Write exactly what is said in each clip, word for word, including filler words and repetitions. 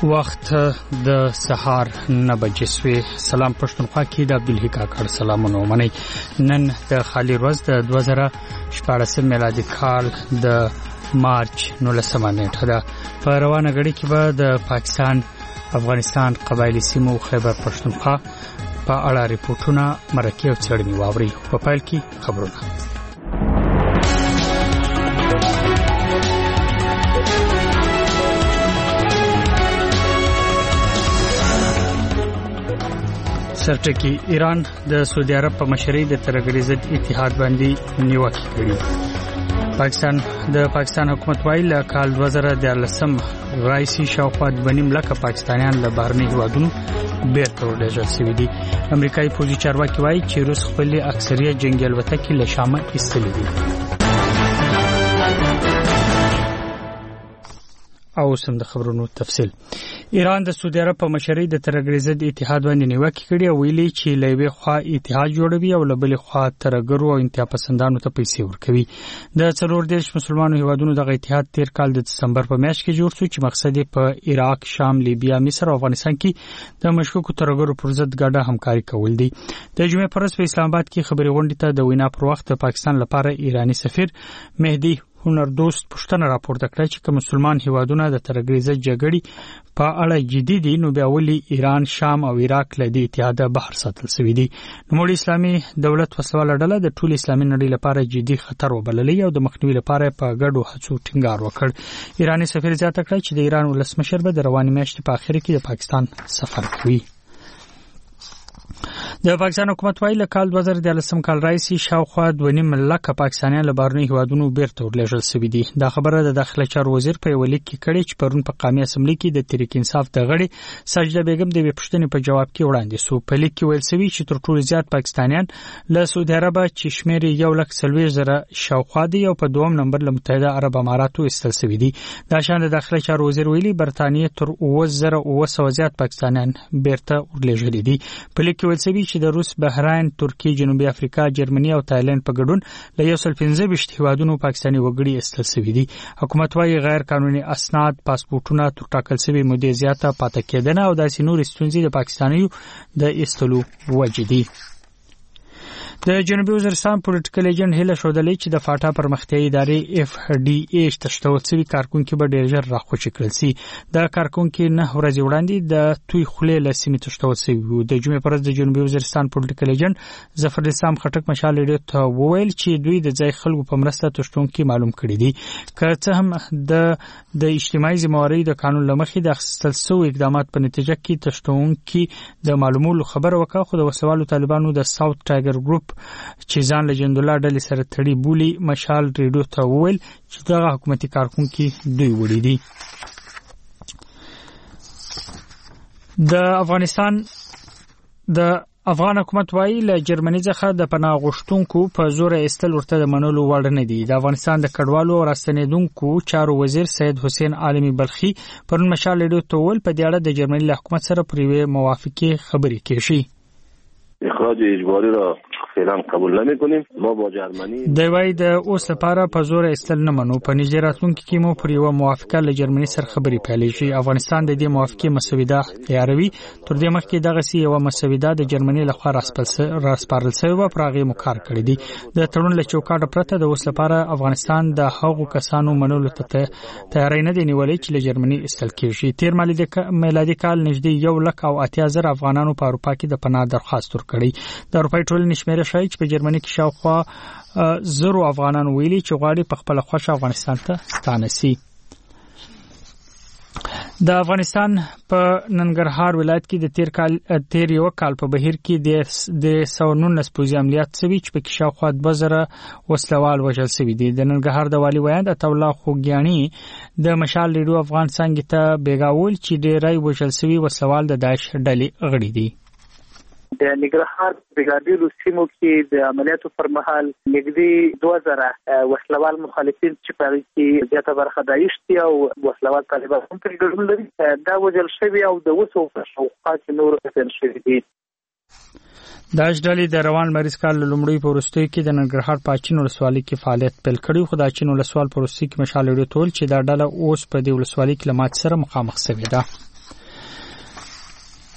وخت د سهار نه بجې سوې. سلام پښتونخوا کې د عبدالحی کاکړ سلامونه ومنئ. نن د خالي ورځ د دوه زره شپاړسم میلادي کال د مارچ نولسمه نیټه ده. په روانه غړي کې به د پاکستان افغانستان قبایلی سیمو خیبر پښتونخوا په اړه ریپورتونه مرکه او څېړنې واوري. په پیل کې خبرونه. سرټکی ایران د سعودي عرب په مشرۍ د ترهګرۍ ضد اتحاد باندې نیوکه کړې. پاکستان د پاکستان حکومت وایي له کال دوه زره دیارلسم راځي شاوخوا بنیم لکه پاکستانیان له بهرني هیوادونو بیرته ورلېږل شوي دي. امریکایي پوځي چارواکي وایي چې روس خپل اکثریت جنگي الوتکې له شامه ایستلې دي. او سم د خبرونو تفصیل. ایران د سعودي عرب په مشرۍ د ترهګرۍ ضد اتحاد باندې نیوکه کړې او ویلي چې له یوې خوا اتحاد جوړوي او له بلې خوا ترهګرو او انتها پسندانو ته پیسې ورکوي. د څلور دیرش مسلمانو هیوادونو دغه اتحاد تیر کال د دسمبر په میاشت کې جوړ شو چې مقصد یې په عراق، شام، لیبیا، مصر او افغانستان کې د مشکوکو ترهګرو پر ضد ګډه همکاري کول دي. د جمعې پر ورځ په اسلام آباد کې خبري غونډې ته د وینا پر وخت د پاکستان لپاره ایرانی سفیر مهدي هنردوست پښتنه راپورته کړه چې کوم مسلمان هیوادونه د ترهګرۍ ضد جګړې په اړه جدي دي نو بیا ولې ایران، شام او عراق له دې اتحاد بهر ساتل شوی دي. نوموړي اسلامي دولت وسله ډله د ټول اسلامي نړۍ لپاره جدي خطر وبللې او د مخنیوي لپاره په ګډو هڅو ټینګار وکړ. ایرانی سفیر زیاته کړه چې د ایران ولسمشر به د رواني میاشتې په اخر کې د پاکستان سفر کوي. د پاکستان حکومت وایي له کال دوه زره دیارلسم کال راځي شاوخوا دوه نیم لکه پاکستانیان له بهرني هیوادونو بیرته ورلېږل شوي دي. دا خبره د داخله چارو وزیر په یو لیک کې کړې چې پرون په قومي اسمبلی کې د تحریک انصاف د غړي ساجده بیگم د پښتنې په جواب کې وړاندې شو. په لیک کې ویل شوی چې تر ټولو زیات پاکستانیان له سعودي عرب چې شمیر یو لک څلوېښت زره شاوخوا دي او په دوم نمبر له متحده عرب اماراتو ایستل شوي دي. دا شان د داخله چارو وزیر ویلي برتانیې تر اوه زره اوه سوه زیات پاکستانیان بیرته ورلېږلي دي. په لیک کې ویل شوی چې د روس، بحرین، ترکیه، جنوبي افریقا، جرمني او تایلند په ګډون له یو سل پنځه ویشت هیوادونو پاکستاني وګړي ایستل شوي دي. حکومت وايي غیر قانوني اسناد، پاسپورتونه تر ټاکل شوی مودې زیاته پاتې کېدنه او داسې نور ستونزې د پاکستانیو د ایستلو وجې دي. د جنوبي وزیرستان پولیټیکل ایجنټ هله شودلې چې د فاټا پرمختیایي ادارې اف ډي ای تشتول شوی کارکونکو به ډیر ژر راخوشي کړل شي. د کارکونکو نه ورځې وړاندې د توي خولې لسمې تشتول شوی وو. د جمعې پر ورځ د جنوبي وزیرستان پولیټیکل ایجنټ ظفر الاسلام خټک مشال ریډیو ته وویل چې دوی د ځای خلکو په مرسته تشتونکو معلوم کړي دي. که څه هم د د اجتماعي ذمہواری د قانون لمخې د اخیستل شوی اقدامات په نتیجه کې تشتونکو د معلومولو خبر وکړه، خو د وسوالو طالبانو د ساوث ټایګر ګروپ چې ځان له جندولا ډلې سره تړي بولی مشال ریډیو ته وویل چې دغه حکومتي کارکونکو دوی وړي دي. د افغانستان د افغان حکومت وایي له جرمني څخه د پناه غوښتونکو په زور ایستل ورته د منلو وړ نه دي. د افغانستان د کډوالو او راستنیدونکو چارو وزیر سید حسین عالمي بلخي پرون مشال ریډیو ته وویل په دې اړه د جرمني له حکومت سره پر یوې موافقې خبرې کېږي. اخراج اجباری را فعلا قبول نمی‌کنیم. ما با جرمنی د وای د اوس لپاره په زور استل نه منو. په نږدې راتلونکي کې مو پر یو موافقه له جرمني سره خبرې پیلې شي. افغانستان د دې موافقې مسوده تیاروي. تر دې مخکې دغه سی یو مسوده د جرمني لخوا راسپارل شوی و پر هغه مقرر کړی دی. د تړون له چوکاټ پرته د اوس لپاره افغانستان د هغو کسانو منلو ته تیاری نه دی نیولې چې له جرمني استل کېږي. تیر میلادي کال نږدې یو لک او اتیا زره افغانانو په اروپا کې د پناه درخواست ورکړي. د اروپای ټولنې شمیره شای چې په جرمني کې شاوخوا زرو افغانان ویلي چې غواړي په خپل خوښه افغانستان ته ستانه شي. د افغانستان په ننګرهار ولایت کې د تیر کال تیر یو کال په بهیر کې د سو نولس پوځي عملیات شوي چې په کې شاوخوا دوه زره وسلوال وژل شوي دي. د ننګرهار د والي ویاند عطاالله خوګیاني د مشال ریډیو افغان څنګه ته بیګاول چې ډیری وژل شوي وسلوال د داعش ډلې غړي دي. د نګرهار بریګادیر سیمو کې د عملیاتو پر مهال نږدې دوه زره وسلوال مخالفین چې په کې زیاته برخه داعش دي او وسلوال طالبان هم په ګډون لري دا وژل شوی او د وسو په شوقات نور څه شوی دي. داعش ډلې د روان مریض کال لومړی په ورستۍ کې د ننګرهار پاچین ولسوالۍ کې فعالیت پیل کړی خو د چین ولسوال په ورستۍ کې مشال لري ټول چې دا ډله اوس په دې ولسوالۍ کې لمات سره مخامخ شوې ده.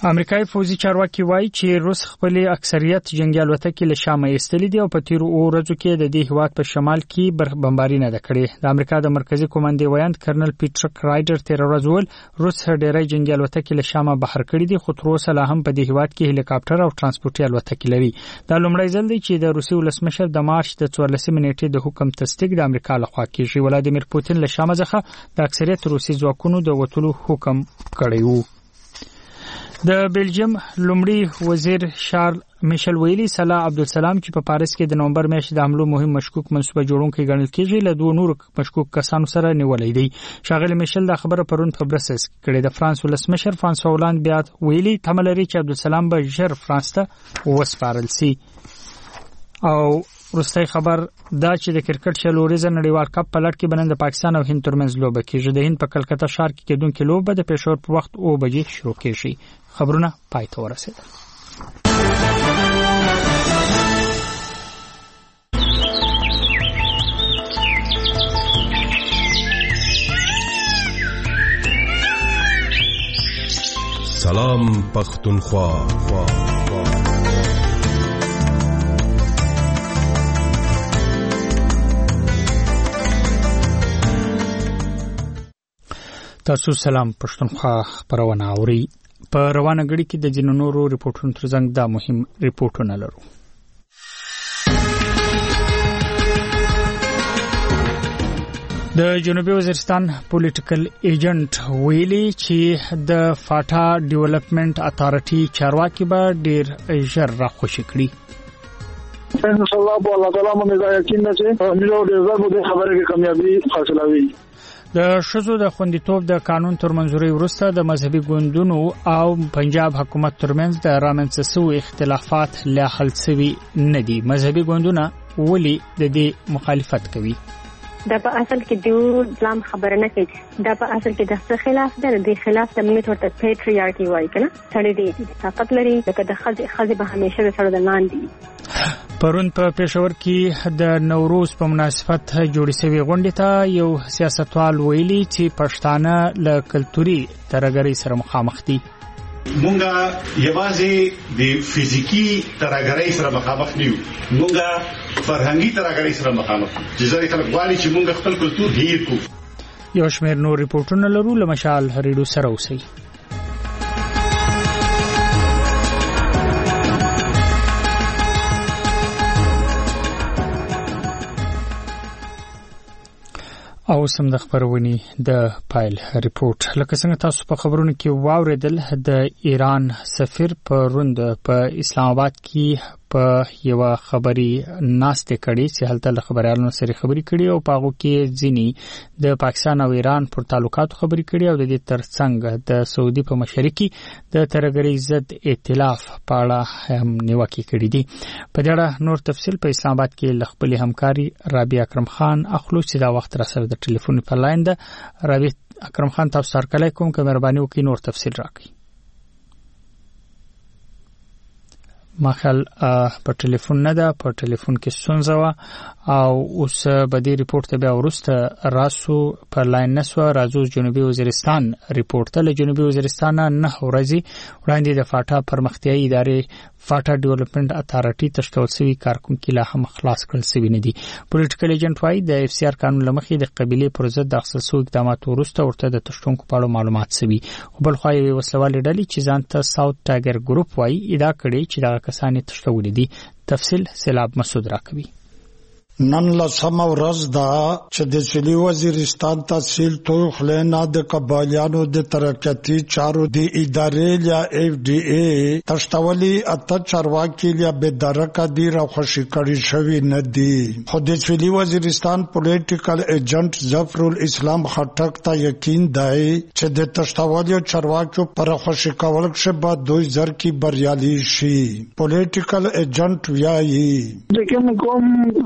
امریکایي فوزي چارواکي وایي چې روس خپل اکثریت جنگي الوتکې له شام ایستلې دي او په تیرو ورځو کې د دې هیواد په شمال کې بمباري نه کړې. د امریکا د مرکزی کمانډې وایند کرنل پیټر رایډر تیر ورځ ول روس ډېرې جنگي الوتکې له شام بهر کړې دي، خو تر اوسه لا هم په دې هیواد کې هلیکاپټر او ترانسپورتي الوتکې لري. دا لومړی ځل دی چې د روسي ولسمشر د مارچ د څوارلسمې نیټې د حکم تصدیق د امریکا لخوا کیږي. ولادیمیر پوتین له شام څخه د اکثریت روسي ځواکونو د وټولو حکم کړی و. د بلجیم لومړي وزیر شارل میشل ویلی صلاح عبدالسلام چې په پاریس کې د نومبر میاشتې د حملو مهم مشکوک منسوبه جوړونکي ګڼل کېږي له دوه نورو مشکوک کسانو سره نیولې دي. شاغلی میشل دا خبره پرون په برسلز کې کړې. د فرانس ولسمشر فرانسوا هولند بیا ویلی تمه لري چې عبدالسلام به ژر فرانس ته وسپارل شي. او وروستي خبر دا چې د کرکټ شلوريزه نړیوال کپ په لړ کې بنند پاکستان او هند ترمنځ لوبه کېږي. د هند په کلکته ښار کې کېدونکې لوبه د پېښور په وخت او بجې شروع کېږي. خبرونه پای ته ورسېدل. سلام پختونخوا. تاسو سلام پښتونخوا خبرونه اوري. په روانه غړي کې د جنونو ریپورتونو ترڅنګ دا مهم ریپورتونه لرو. د جنوبي وزیرستان پولیټیکل ایجنټ ویلي چې د فاټا ډیولپمنٹ اتارټي چارواکي به ډیر ژر راخوشي کړي. ان شاء الله په الله تعالی باندې دا یقین نه چې موږ د زړه د خبرې کې کامیابی حاصلوي. د شذو د خوندیتوب د قانون تر منځوري وروسته د مذهبي ګوندونو او پنجاب حکومت ترمنځ د رامنځته شوی اختلافات لا حل شوي نه دي. مذهبي ګوندونه ولې د دې مخالفت کوي؟ دا په اصل کې د اسلام خبره نه کوي. دا په اصل کې د څه خلاف ده؟ د خلاف د موږ ورته پیټریارکی وایي کنه. سړی دی طاقت لري لکه د خځې خځې به همیشه د سړی د لاندې. پرون په پېښور کې د نوروز په مناسبت جوړې شوې غونډې ته یو سیاستوال ویلي چې پښتانه له کلتوري ترهګرۍ سره مخامخ دي. مونږه یوازې د فزیکی ترهګرۍ سره مخامخ نه یو، مونږه فرهنګي ترهګرۍ سره مخامخ یو چې ځکه خلک غواړي چې مونږ خپل کلتور هیر کړو. یو شمېر نور ریپورتونه لرو. له مشال ریډیو سره اوسئ. او سم د خبرونې د پایل ریپورت. لکه څنګه تاسو په خبرونو کې واوریدل، د ایران سفیر په روند په اسلام آباد کې په یو خبري ناشته کړي چې هلته له خبريالانو سره خبري کړي او په هغه کې ځینی د پاکستان او ایران پر تعلقاتو خبري کړي او د دې ترڅنګ د سعودي په مشرکي د ترهګرۍ ضد ائتلاف په اړه هم نیوکه کړې دي. په دې اړه نور تفصيل په اسلام آباد کې خپل همکاري رابعه اکرم خان اخلو چې دا وخت را سره د ټلیفون په لاین ده. رابعه اکرم خان تاسو سره کله کوم که مهرباني وکړئ نور تفصيل راکړئ. ما خل په ټلیفون نه ده، په ټلیفون کې ستونزه وه او اوس به دې ریپورت ته بیا وروسته راسو په لاین نسوه. راځو جنوبي وزیرستان ریپورت ته. له جنوبي وزیرستان نه ورځي وړاندې د فاټا پرمختیایي ادارې فاټا ډیولپمنٹ اتارټي تشکیل شوی کارکونکي لا هم خلاص کړل شوی نه دي. پولیټیکل ایجنټ وايي د اف سی آر قانون لمخې د قبيله پر ضد د اخیستل شوی اقدامات وروسته ورته د تشتونکو په اړه معلومات شوی. خو بل خو یې وسلوالې ډلې چې ځان ته ساوث ټایګر ګروپ وايي ادعا کړې چې دا کسان تشتولې دي. تفصیل سیلاب مسعود راکوي. نن لسم ورځ دا چې د سویلي وزیرستان تحصیل توخلینا د قبایلیانو د ترقیاتي چارو د ادارې یا اف ډي اي تشتولي اته چارواکي یا بدرکه دي را خوشي کړی شوی نه دي. خو د سویلي وزیرستان پولیټیکل ایجنټ ظفر الاسلام خټک ته یقین دی چې د تشتولي چارواکو پر خوشي کول کې به دوی زر کی بریالي شي. پولیټیکل ایجنټ وایي د کوم کوم څنګه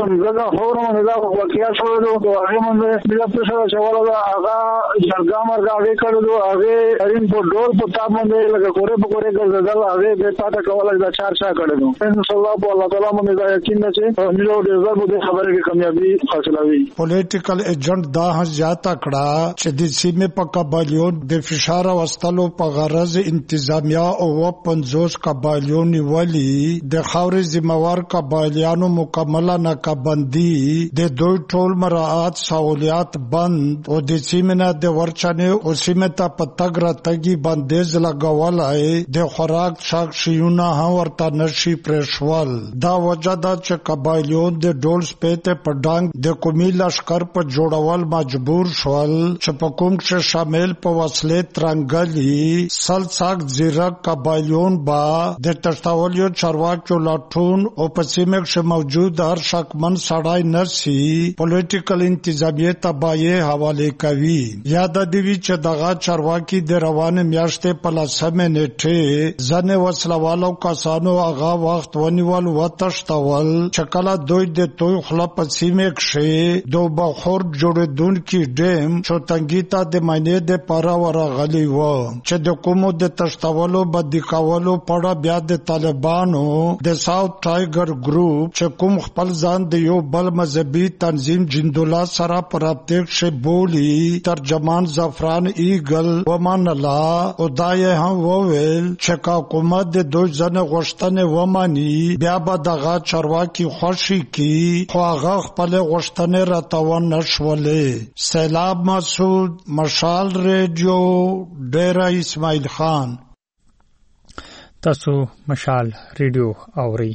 فورا دا واقعیا شوړو هغه باندې بیا په سره چواله دا هغه جرګه مرګه هغه کړو هغه رین په ډور په تاب باندې لکه کورې په کورې ګرځدل هغه به پاته کوله دا چار چا کړو ان شاء الله په الله تعالی باندې دا یقین نه چې ملو د زړه د خبره کې کامیابی حاصلوي. پولیټیکل ایجنټ دا زیاته کړه چې د سیمې په قبایلیون د فشار واستلو په غرض انتظامیه او پنځوس قبایلیون ولی د خاورې ذمہوار قبایلیانو مکمله ناکابندي د دوی ټول مراعات سہولیات بند او د سیمې نه د ورچنه او سیمې ته په تګ راتګي بندیز لګولای د خوراک شاک شیونه هم ورته نشي پرېښول. دا وجه ده چې قبایلیون د ډول سپېته په ډانګ د قومي لشکر په جوړول مجبور شول چې په کوم کې شامل په وسلې ترنګلي سل ساک زیرک قبایلیون با د تشتاولیو چارواکو لاټون او په سیمه کې موجود هر شکمن سړای نرسي پولیټیکل انتظامیه تبایه حواله کوي. یاد دی چې دغه چارواکي د روانه میاشتې په لسمه نیټه ځنه وسلوالو کسانو هغه وخت ونیول وتشتول چې کله دوی د توي خلاف سیمه کې دو بخور جوړدونکو ډیم چوتنګیتا د معنی د پارا ورغلی و چې د کومو د تشتولو بدی کولو پړه بیا د طالبانو د ساوث ټایګر ګروپ چې کوم خپل ځان د یو بل مذهبي تنظیم جندولا سره پرابطیک شه بولی ترجمان زعفران ایگل ومانلا او دای هم وویل چې حکومت د دوی ځنه غوښتنه ومانی بیا به دغه چارواکي خوشي کی خو هغه خپل غوښتنه راتاون نشولې. سیلاب مسعود، مشال ریډیو، ډیره اسماعیل خان. تاسو مشال ریډیو اورئ.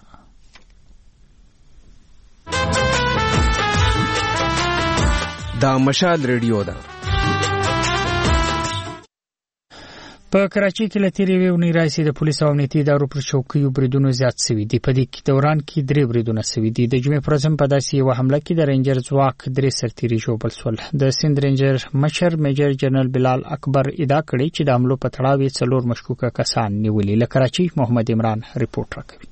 دا مشال ریډیو ده. په کراچۍ کې لتیری ویونی راځي د پولیسو او امنیتي ادارو پر چوکیو بریدونو زیات شوي دي. په دې دوران کې درې بریدونه شوي دي. د جمعې پر ورځ په داسې یو حمله کې د رینجر ځواک درې سرتیري ژوبل شول. د سند رینجر مشر میجر جنرال بلال اکبر ادعا کړې چې د حملو په تړاو یې څلور مشکوکه کسان نیولي. له کراچۍ محمد عمران ریپورت راکوي.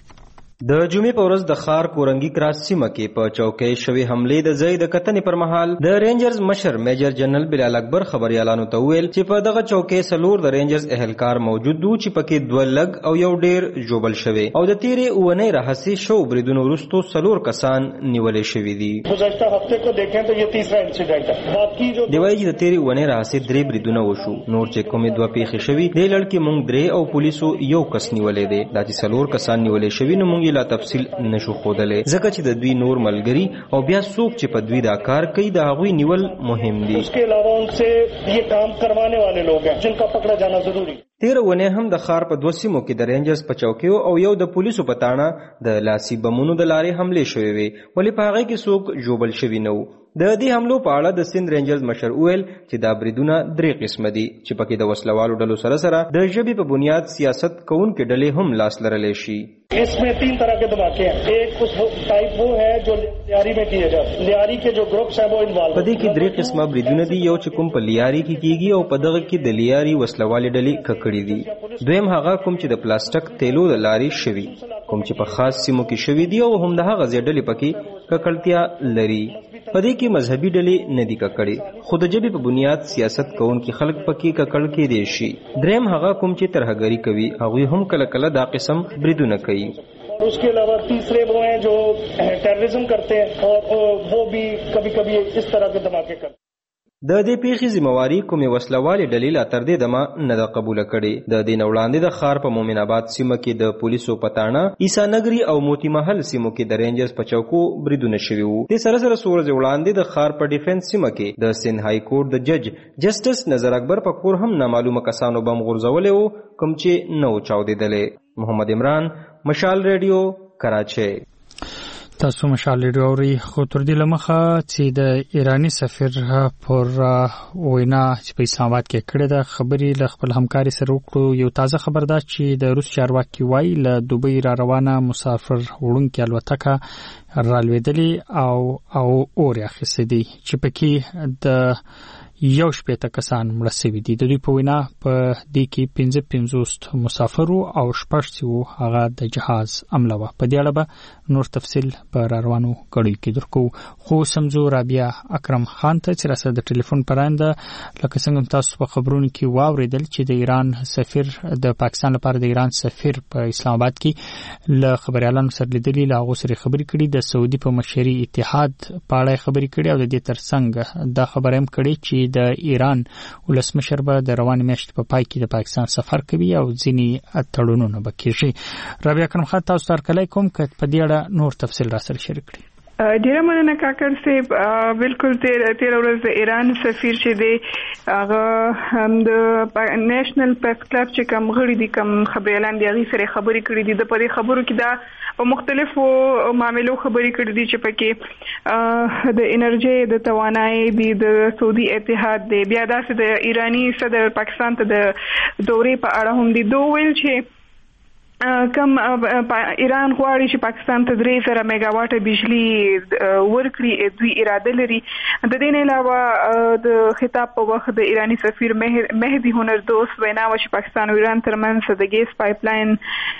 د جمعې په ورځ د خار کورنګي کراس سیمه کې په چوکۍ شوی حملې د ځای د کتنې پر مهال د رینجرز مشر میجر جنرال بلال اکبر خبريالانو ته ویل چې په دغه چوکۍ سلور د رینجرز اهلکار موجود دي چې پکې دوه لګ او یو ډیر جوبل شوی او د تیرې اونۍ راهسي شو بریدونو وروسته سلور کسان نیولې شوی دي. گزشتہ هفته کو دیکھیں تو یہ تیسرا انسیډنټ ہے. باقی جو دی وایي د تیرې اونۍ راهسي درې بریدونه وشو. نور چې کومې دوه پیښې شوي د لړ کې مونږ درې او پولیسو یو کس نیولې دي. دا چې سلور کسان نیولې شوی نو مونږ لا تفصیل نشو خودلې ځکه چې د دوی نور ملګری او بیا څوک چې په دوی دا کار کوي د هغوی نیول مهم دي. اس کے علاوہ ان سے یہ کام کروانے والے لوگ ہیں جن کا پکڑا جانا ضروری. تیر ونه هم د خار په دوه سیمو کې د رینجرز په چوکیو او یو د پولیسو په تاڼه د لاسي بمونو د لارې حملې شوې وي ولې په هغه کې څوک جوبل شوي نه و. د دې حملو په اړه د سند رینجرز مشر ویل چې دا بریدونه درې قسمه دي چې پکې د وسلوالو ډلو سره سره د ژبې په بنیاد سیاست کوونکې ډلې هم لاس لرلی شي. اس میں تین طرح کے دھماکے ہیں. ایک اس ٹائپ وہ ہے جو لیاری میں کیے جاتے ہیں. لیاری کے جو گروپس ہیں وہ انوالو. په دې کې درې قسمه بریدونه دي. یو چې کوم په لیاری کې کیږي او په دغه کې د لیاری وسلوالې ډلې ککړې دي. دویم هغه کوم چې د پلاستیک تیلو د لارې شوي کوم چې په خاص سیمو کې شوي دي او هم د هغه ځای ډلې پکې ککړتیا لري. په دې کې مذهبي ډلې نه دي ککړې خو د ژبې په بنیاد سیاست کوونکي خلک پکې ککړ کېدی شي. دریم هغه کوم چې ترهګري کوي هغوی هم کله کله دا قسم بریدونه کوي. اس کے علاوہ تیسرے وہ ہیں جو ٹیررزم کرتے ہیں اور وہ بھی کبھی کبھی اس طرح کے دھماکے کرتے ہیں. د دې پیښې ذمہواری کومې وسلوالې ډلې لا تر دې دمه نه ده قبوله کړې. د دې نه وړاندې د ښار په مومن آباد سیمه کې د پولیسو په تاڼه عیسی نګري او موتی محل سیمو کې د رینجرز په چوکو بریدونه شوي وو. دې سره سره څو ورځې وړاندې د ښار په ډیفنس سیمه کې د سند های کورټ د جج جسټس نظر اکبر په کور هم نامعلومه کسانو بم غورځولی وو کوم چې نه و چاودېدلی. محمد عمران، مشال ریډیو، کراچۍ. تاسو مشال ریډیو اورئ. خو تر دې لمخه چې د ایرانی سفیر پر وینا چې په اسلام آباد کې کړې ده خبرې له خپل همکاري سره وکړو. یو تازه خبر ده چې د روس چارواکي وایي له دوبۍ را روانه مسافر وړونکې الوتکه رالوېدلې او او اور یې اخیستی دي چې پکې د یو شپېته کسان مړه شوي دي. د دوی په وینا په دې کې پنځه پنځوس مسافر او شپږ چې وو هغه د جهاز عمله وه. په دې اړه به نور تفصیل په راروانو کړیو کې درکو. خو سمزو رابعه اکرم خان ته چې راسره د ټلیفون پرانده لکه څنګه تاسو په خبرونو کې واوریدل چې د ایران سفیر د پاکستان لپاره د ایران سفیر په اسلام آباد کې له خبريالانو سره لیدلي له هغه سره خبرې کړي، د سعودي په مشري اتحاد په اړه خبرې کړي او د دې ترڅنګ دا خبره هم کړي چې د ایران ولسمشر به د روانې میاشتې په پای کې د پاکستان سفر کوي او ځینې تړونونه به کېږي. رابعه اکرم خان تاسو ته هرکلی کوم که په دې اړه نور تفصیل را سره شریک کړي. ډیره مننه کاکړ صاحب. بالکل تیر تیر ورځ د ایران سفیر چې دی هغه د نېشنل پریس کلب چې کوم غړي دي کوم خبريالان دي هغه سره خبرې کړې دي. د پرې خبرو کې دا په مختلفو معاملو خبرې کړې دي چې پکې د انرژي د توانایي دي د سعودي اتحاد دی، بیا داسې د ایرانی صدر پاکستان ته د دورې په اړه هم دي. دوه ویل چې کم ایران غواړي چې پاکستان ته درې زره میگاواټه بجلی ورکړي، دوی اراده لري. د دې نه علاوه د خطاب په وخت د ایرانی سفیر مهدي هنردوست وینا و چې پاکستان او ایران ترمنځ د ګیس پایپ لاین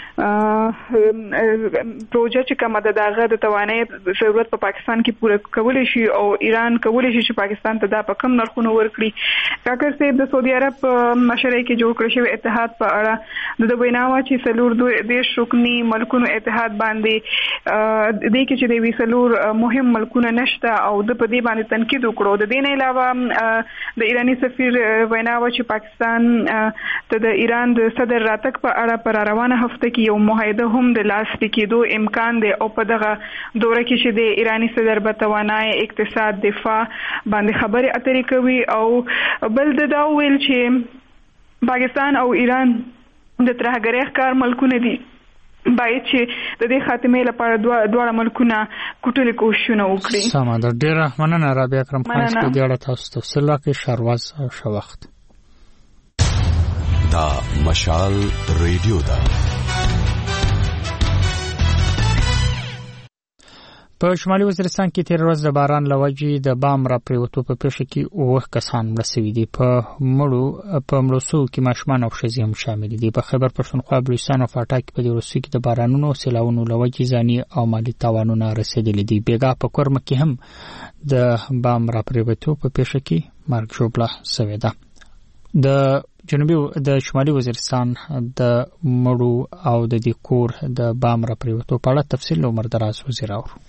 پروژه چې کومه ده دغه د توانایي ضرورت په پاکستان کې پوره کولای شي او ایران کولای شي چې پاکستان ته دا په کم نرخونو ورکړي. کاکر صاحب د سعودي عرب مشرۍ کې جوړ کړی شوی اتحاد په اړه د وینا و چې سلور دوه دیش رکنی ملکونو اتحاد باندې د دې کې چې د ویسلور مهم ملکونه نشته او د په دې باندې تنقید وکړو. د دې نه علاوه د ایرانی سفیر وینا و چې پاکستان ته د ایران د صدر راتګ په اړه پر روانه هفته کې یو معاهده هم د لاسلیک کېدو امکان دی او په دغه دوره کې چې د ایرانی صدر په توانایي اقتصاد دفاع باندې خبرې اترې کوي. او بل دا ویل چې پاکستان او ایران د ترهګرۍ ښکار ملکونه دي، باید چې د دې خاتمې لپاره دواړه ملکونه کوټلې کوششونه وکړي. سمه ده، ډېره مننه رابعه اکرم خان چې په دې اړه تاسو تفصیل راکړئ. شهرواز ښه وخت. دا مشال ریډیو ده. په شمالي وزیرستان کې تیر ورځ د باران له وجې د بام را پریوتو په پیښه کې اوه کسان مړه شوي دي. په مړو په مړو سوو کې ماشومان او ښځې هم شامل دي. په خیبر پښتونخوا، بلوچستان او فاټا کې په دې وروستیو کې د بارانونو او سیلاوونو له وجې ځاني او مالي تاوانونه رسېدلي دي. بیګا په کورمه کې هم د بام را پریوتو په پیښه کې مرګ ژوبله شوې ده. د جنوبي د شمالي وزیرستان د مړو او د دې کور د بام را پریوتو په اړه تفصیل عمر دراز وزیر اورو.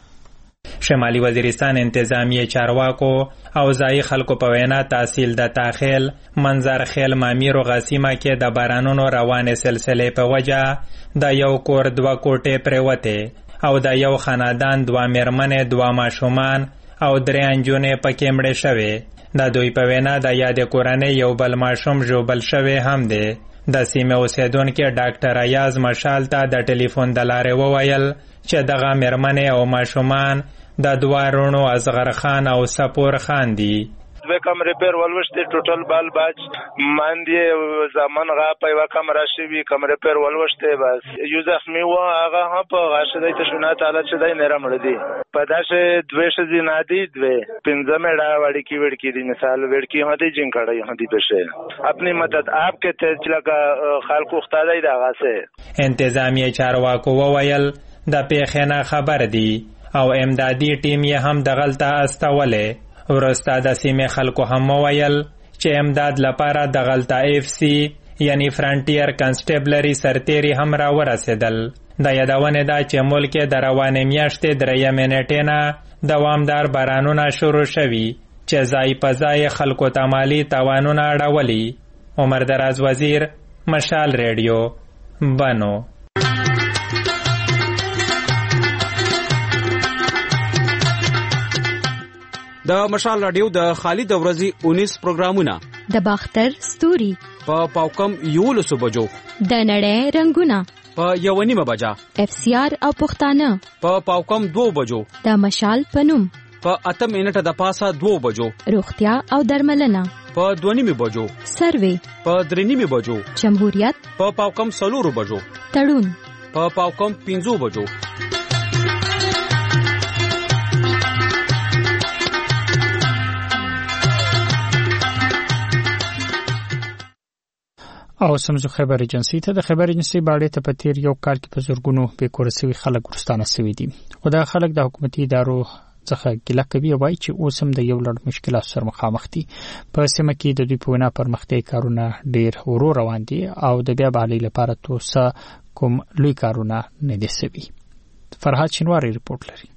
شمالي وزیرستان انتظامی چارواکو او ځایي خلکو په وینا تحصیل د تاخیل، منظر خیل، مامیر او غاسیمه کې د بارانونو روانې سلسلې په وجه د یو کور دوه کوټې پریوتې او د یو خاندان دوه میرمنې، دوه ماشومان او درې نجونې پکې مړې شوې. د دوی په وینا د یادې کورنۍ یو بل ماشوم ژوبل شوی هم دی. د سیمې اوسیدونکي ډاکټر ایاز مشال ته د ټلیفون د لارې وویل چې دغه میرمنې او ماشومان د دوه رونو اصغر خان او سپور خان دي. دوه کمرې پر ولوشتې ټوټل بال باج ماندې زمان غا په یو کمره شوي کمرې پر ولوشتې بس یو زخمي و هغه هم په غاښه دی تشونه تعالی چې دی نه رمړ دي. په داسې دوه شذي نادي دوه پنځه مېډا وړي کې وړ کې دي مثال وړ کې هدي جن کړه هدي پښه خپل مدد آپ کې ته لکه خلکو ختادای دا غاسه. انتظامی چارواکو وویل د پیښې خبر دي او امدادي ټیم یې هم دغلته استولې. ورسته د سیمې خلکو هم وویل چې امداد لپاره دغلته اف سی یعنی فرانټیر کنسټیبلری سرتیری هم را ورسېدل. د یادونې ده چې ملک د روانې میاشتې درېیمې نیټې نه دوامدار بارانونه شروع شوي چې ځای په ځای خلکو ته مالي تاوانونه اړولي. عمر دراز وزیر، مشال ریډیو، بنو. د مشال رادیو د خالد ورځي اونیس پروګرامونه د باختر ستوري په پاوکم یولسو بجو، د نړۍ رنگونه په یونیمه بجا، اف سی آر او پښتانه په پاوکم دو بجو، د مشال پنوم په اته منټه د پاسه دو بجو، روغتیا او درملنه په دونیمه بجو، سروي په درینیمه بجو، جمهوریت په پاوکم سلورو بجو، تړون په پاوکم پنځو بجو. او سمزو خبر ایجنسی ته د خبر ایجنسی باندې ته په تیر یو کال کې په زورګونو به کورسوي خلک ورستانه سوي دي خو دا خلک د حکومتي ادارو څخه ګیله کوي او وايي چې اوس هم د یو لړ مشکلات سره مخامخ دي په سیمه کې د دوی په وینا پرمختګ کارونه ډیر ورو روان دي او د بیا بحالي لپاره توسه کوم لوی کارونه نه دي سوي فرهاد شینواری رپورټ لري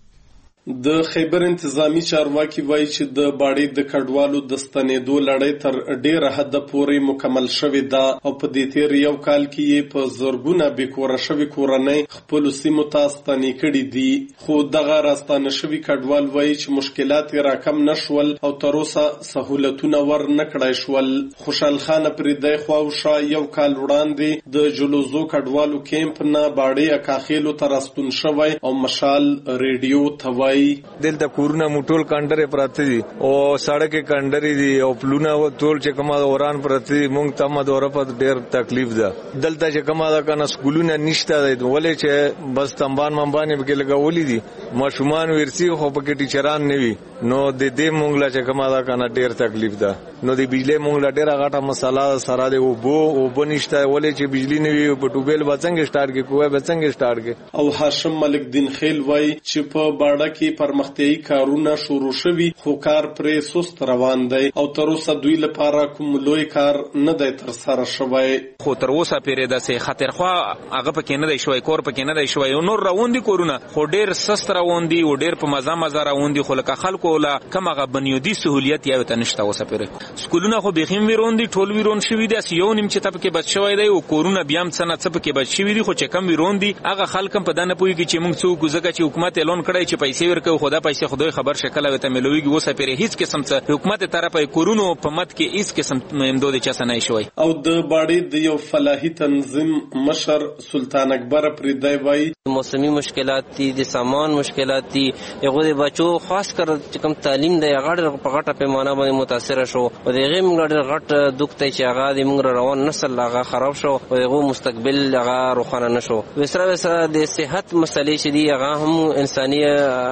د خیبر انتظامی چارواکي وایي چې د باړې د کډوالو د ستنېدو لړۍ تر ډېره حده پورې مکمل شوې ده او په دې تیر یو کال کې یې په زرګونه بېکوره شوي کورنۍ خپلو سیمو ته ستنې کړي دي خو دغه راستانه شوي کډوال وایي چې مشکلات یې راکم نه شول او تر اوسه سهولتونه ور نه کړای شول خوشحال خان پریدی خواوشا یو کال وړاندې د جلوزو کډوالو کیمپ نه باړې اکاخیلو ته راستون شوی او مشال ریډیو ته وایي دلته کورونه موټول کانډر پراته دي او سړک کانډر دي او پلونه ټول چې کومه اوران پراته دي مونږ ته ما دوره په ډېر تکلیف ده دلته چې کومه دا کنه سکولونه نشته ولې چې بس تنبان منبانې به لګولې دي ماشومان ورسي خو په کې ټیچران نه وي نو د دې مونږ لا چې کومه دا کنه ډېر تکلیف ده نو د بجلی مونږ لا ډېر غاټه مسله سره دی او بو او بنشته ولې چې بجلی نه وي په ټوبل بڅنګ سٹارټ کې کوه بڅنګ سٹارټ کې او هاشم ملک دین خیل وای چې په باړه کې پرمختیايي کارونه شروع شوي خو کار پرې سست روان دی او تر اوسه دوی لپاره کوم لوی کار نه دی تر سره شوی خو تر اوسه پرې د سه خطر خو هغه پکې نه دی شوی کور پکې نه دی شوی نو روان دي کورونه خو ډېر سست روان دي او ډېر په مزه مزه روان دي خو لکه خلکو ولا کومه بنیادی سہولیت یا ته نشته اوسه پرې سکولونه خو بخیم ویرون دي ټول ویرون شوی دي اس یو نیم چې ته پکې بچ شوی دی او کورونه بیا هم څنګه څه پکې بچ شوی دي خو چې کم ویرون دي هغه خلک په دانه پوي کې چې موږ څو ګزګه چې حکومت اعلان کړی چې پیسې ورکو خدا پیسې خدای خبر شکل او ته ملويږي اوسه پرې هیڅ قسم څه حکومت طرفه کورونو په مت کې هیڅ قسم امداد چا نه شوی او د باړې د یو فلاحي تنظیم مشر سلطان اکبر پریدی وای موسمی مشکلات دي د سامان مشکلات دي یغه د بچو خاص کر چې کوم تعلیم د غړ په غټه پیمانه باندې متاثر شو او دغه موږ غټ دکته چې هغه د موږ روان نسل هغه خراب شو او دغه مستقبل هغه روښانه نشو وسره وسره د صحت مسلې چې دي هغه هم انساني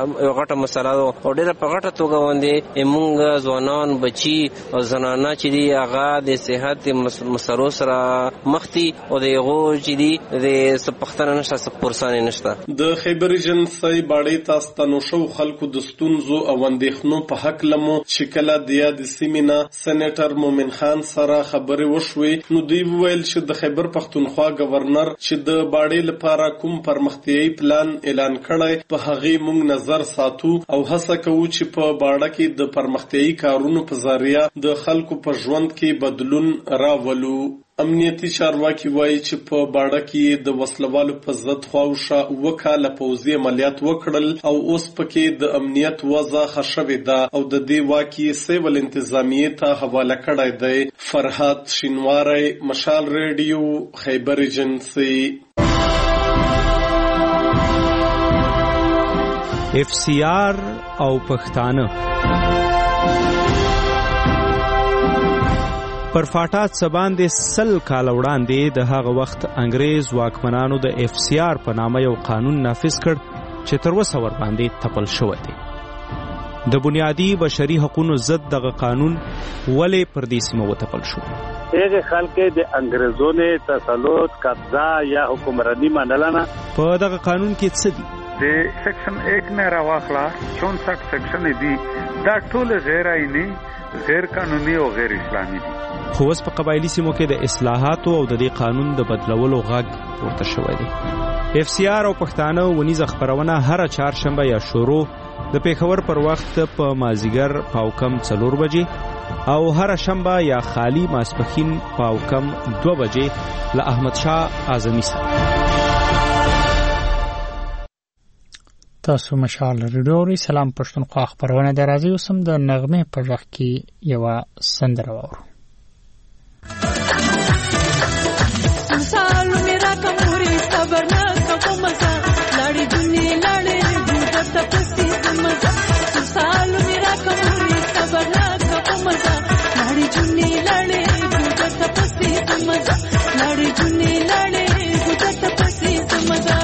غټه مسله او ډېر په غټه توګه باندې موږ ځوانان بچي او زنانه چې دي هغه د صحت مسلو سره مختی او دغه چې دي د سپختنه نشه سپورسانه نشته د خیبر ایجنسی باړې تاستانو شو خلکو د ستونزو او اندېښنو په حق لمو چې کله د یاد سیمینا سېنیټر مومن خان سره خبرې وشوي نو دوی ویل چې د خیبر پښتونخوا گورنر چې د باړې لپاره کوم پرمختیايي پلان اعلان کړی په هغه موږ نظر ساتو او هڅه کوو چې په باړه کې د پرمختیايي کارونو په ذریعہ د خلکو په ژوند کې بدلون راولو امنیتي چارواکي وایي چې په باړه کې د وسلوالو په ضد خواوشا وکاله پوځي عملیات وکړل او اوس پکې د امنیت وضع ښه شوې ده او د دې واکي سیول انتظامیه ته حواله کړی دی فرهاد شینواری مشال ریډیو خیبر ایجنسی اف سی آر او پښتانه پر فاټات سباندې سل کال وړاندې د هغه وخت انګريز واکمنانو د اف سی آر په نامه یو قانون نافذ کړ چې تر اوسه ور باندې تپل شوی دی د بنیادی بشري حقوقو ضد دغه قانون ولې پر دې سیمه وتپل شو هغه خلک د انګريزونو تسلط قبضه یا حکمرانی منلنه په دغه قانون کې څه دي د سیکشن ایک نه راوخلا چونسٹھ سیکشن دي دا ټول غیر آئینی غیر قانوني او غیر اسلامي دي خو اوس په قبایلی سیمو کې د اصلاحاتو او د دې قانون د بدلولو غږ ورته شوی دی اف سی آر او پښتانه ونیزه خبرونه هر چهارشنبه یا شروع د پیښور پر وخت په مازیګر پاوکم څلور بجې او هر شنبه یا خالی ماسپخین پاوکم دو بجې له احمد شاه اعظمي سره تاسو مشال ریډیو سلام پښتونخوا خبرونه درازي اوسم د نغمه په ځخ کې یو سندره وورو سالو میرا کموري صبر نه کوم مزه لړې دني لړې ګوت ته پسې مزه سالو میرا کموري صبر نه کوم مزه لړې دني لړې ګوت ته پسې مزه لړې دني لړې ګوت ته پسې مزه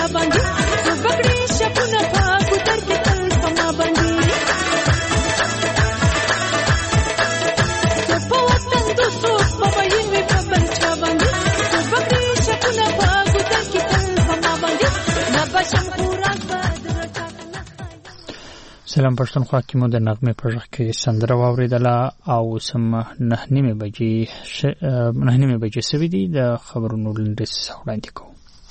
چا باندې وګړي شپونه پاکو در کې تل پما باندې په وطن د څوک په وین وی په بل چا باندې وګړي شپونه پاکو در کې تل پما باندې نه بشم خوراک سلام پښتونخوا کې مو د نغمه په ژغ کې سندره واوریدله او سم نه نیمه بجې نه نیمه بجې سوي دي د خبرونو لنډیز وړاندې کوو.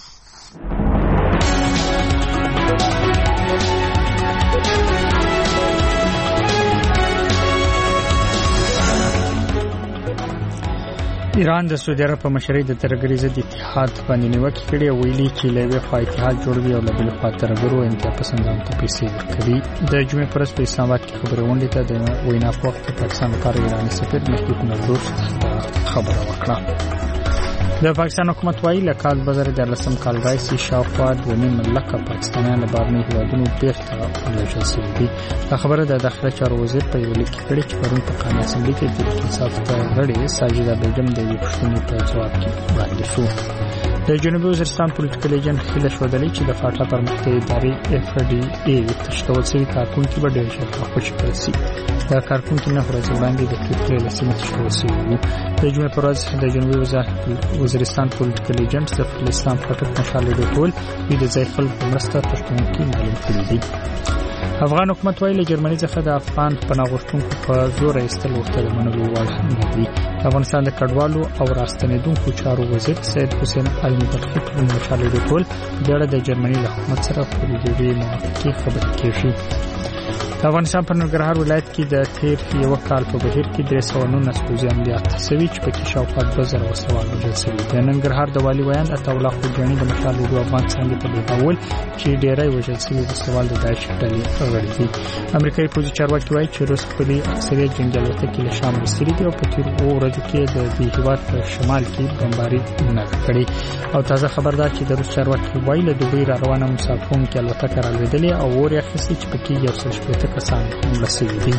ایران د سعودي عرب په مشرۍ د ترهګرۍ ضد اتحاد باندې نیوکې کړې او ویلي چې له یوې خوا اتحاد جوړوي او له بلې خوا ترهګرو انتها پسندانو ته پیسې ورکوي. د جمعې په ورځ په اسلام آباد کې خبرې غونډې ته د وینا په وخت کې پاکستان لپاره ایراني سفیر محمود نردوست خبره وکړه. د پاکستان حکومت وايي له کال دوه زره دیارلسم کال راهیسې شاوخوا دوه نیم لکه پاکستانیان له بهرنیو هېوادونو بېرته ولېږل شوي دي. دا خبره د داخله چارو وزیر په یوه لیک کې کړې چې پرون په قانون اسمبلي کې د تحریک انصاف ته غړې ساجده بیګم د یوې پوښتنې په ځواب کې وړاندې شو. د جنوبي وزیرستان پولیټیکل ایجنټ هیله ښودلې چې د فاټا پرمختیایي ادارې اف ډي ای تشکیل شوي کارکونکي به ډېر ژر خوشي کړل شي. دا کارکونکي نه ورځې وړاندې د کیپټې له سیمې تشکیل شوي وو. د جمعې په ورځ د جنوبي وزیرستان پولیټیکل ایجنټ ظفر الاسلام خټک مشال ډېټول دوی د ځای خلکو په مرسته پښتونخوا معلوم کړي دي. افغان حکومت وايي له جرمني څخه د افغان پناه غوښتونکو په زور ایستل ورته د منلو وړ نه دي. افغانستان د کډوالو او راستنېدونکو چارو وزیر سید حسین علي بلخي په مشال ډېټول په اړه د جرمني له حکومت سره په دې موافقې خبرې کړې. د افغانستان په ننګرهار ولایت کې د تیر یو کال په بهیر کې درې سوه نولس پوځي عملیات شوي چې پکې شاوخوا دوه زره وسوال وژل شوي. د ننګرهار د والي ویاند عطاالله خوجاني د مشال ډېرو افغان څانګې ته لیږل چې ډېری وژل شوي وسوال د داعش ډلې غړي دي. امریکایي پوځي چارواکي وایي چې روس خپلې اکثریت جنګي الوتکې له شام ایستلي دي او په تېرو اوو ورځو کې د دې هېواد په شمال کې بمباري نه کړې. او تازه خبر ده چې د روس چارواکي وایي له دوبۍ را روانه مسافرونکې الوتکه رالوېدلې او اور یې اخیستې چې پکې یو سل شپېته کسان حمله شوي دي.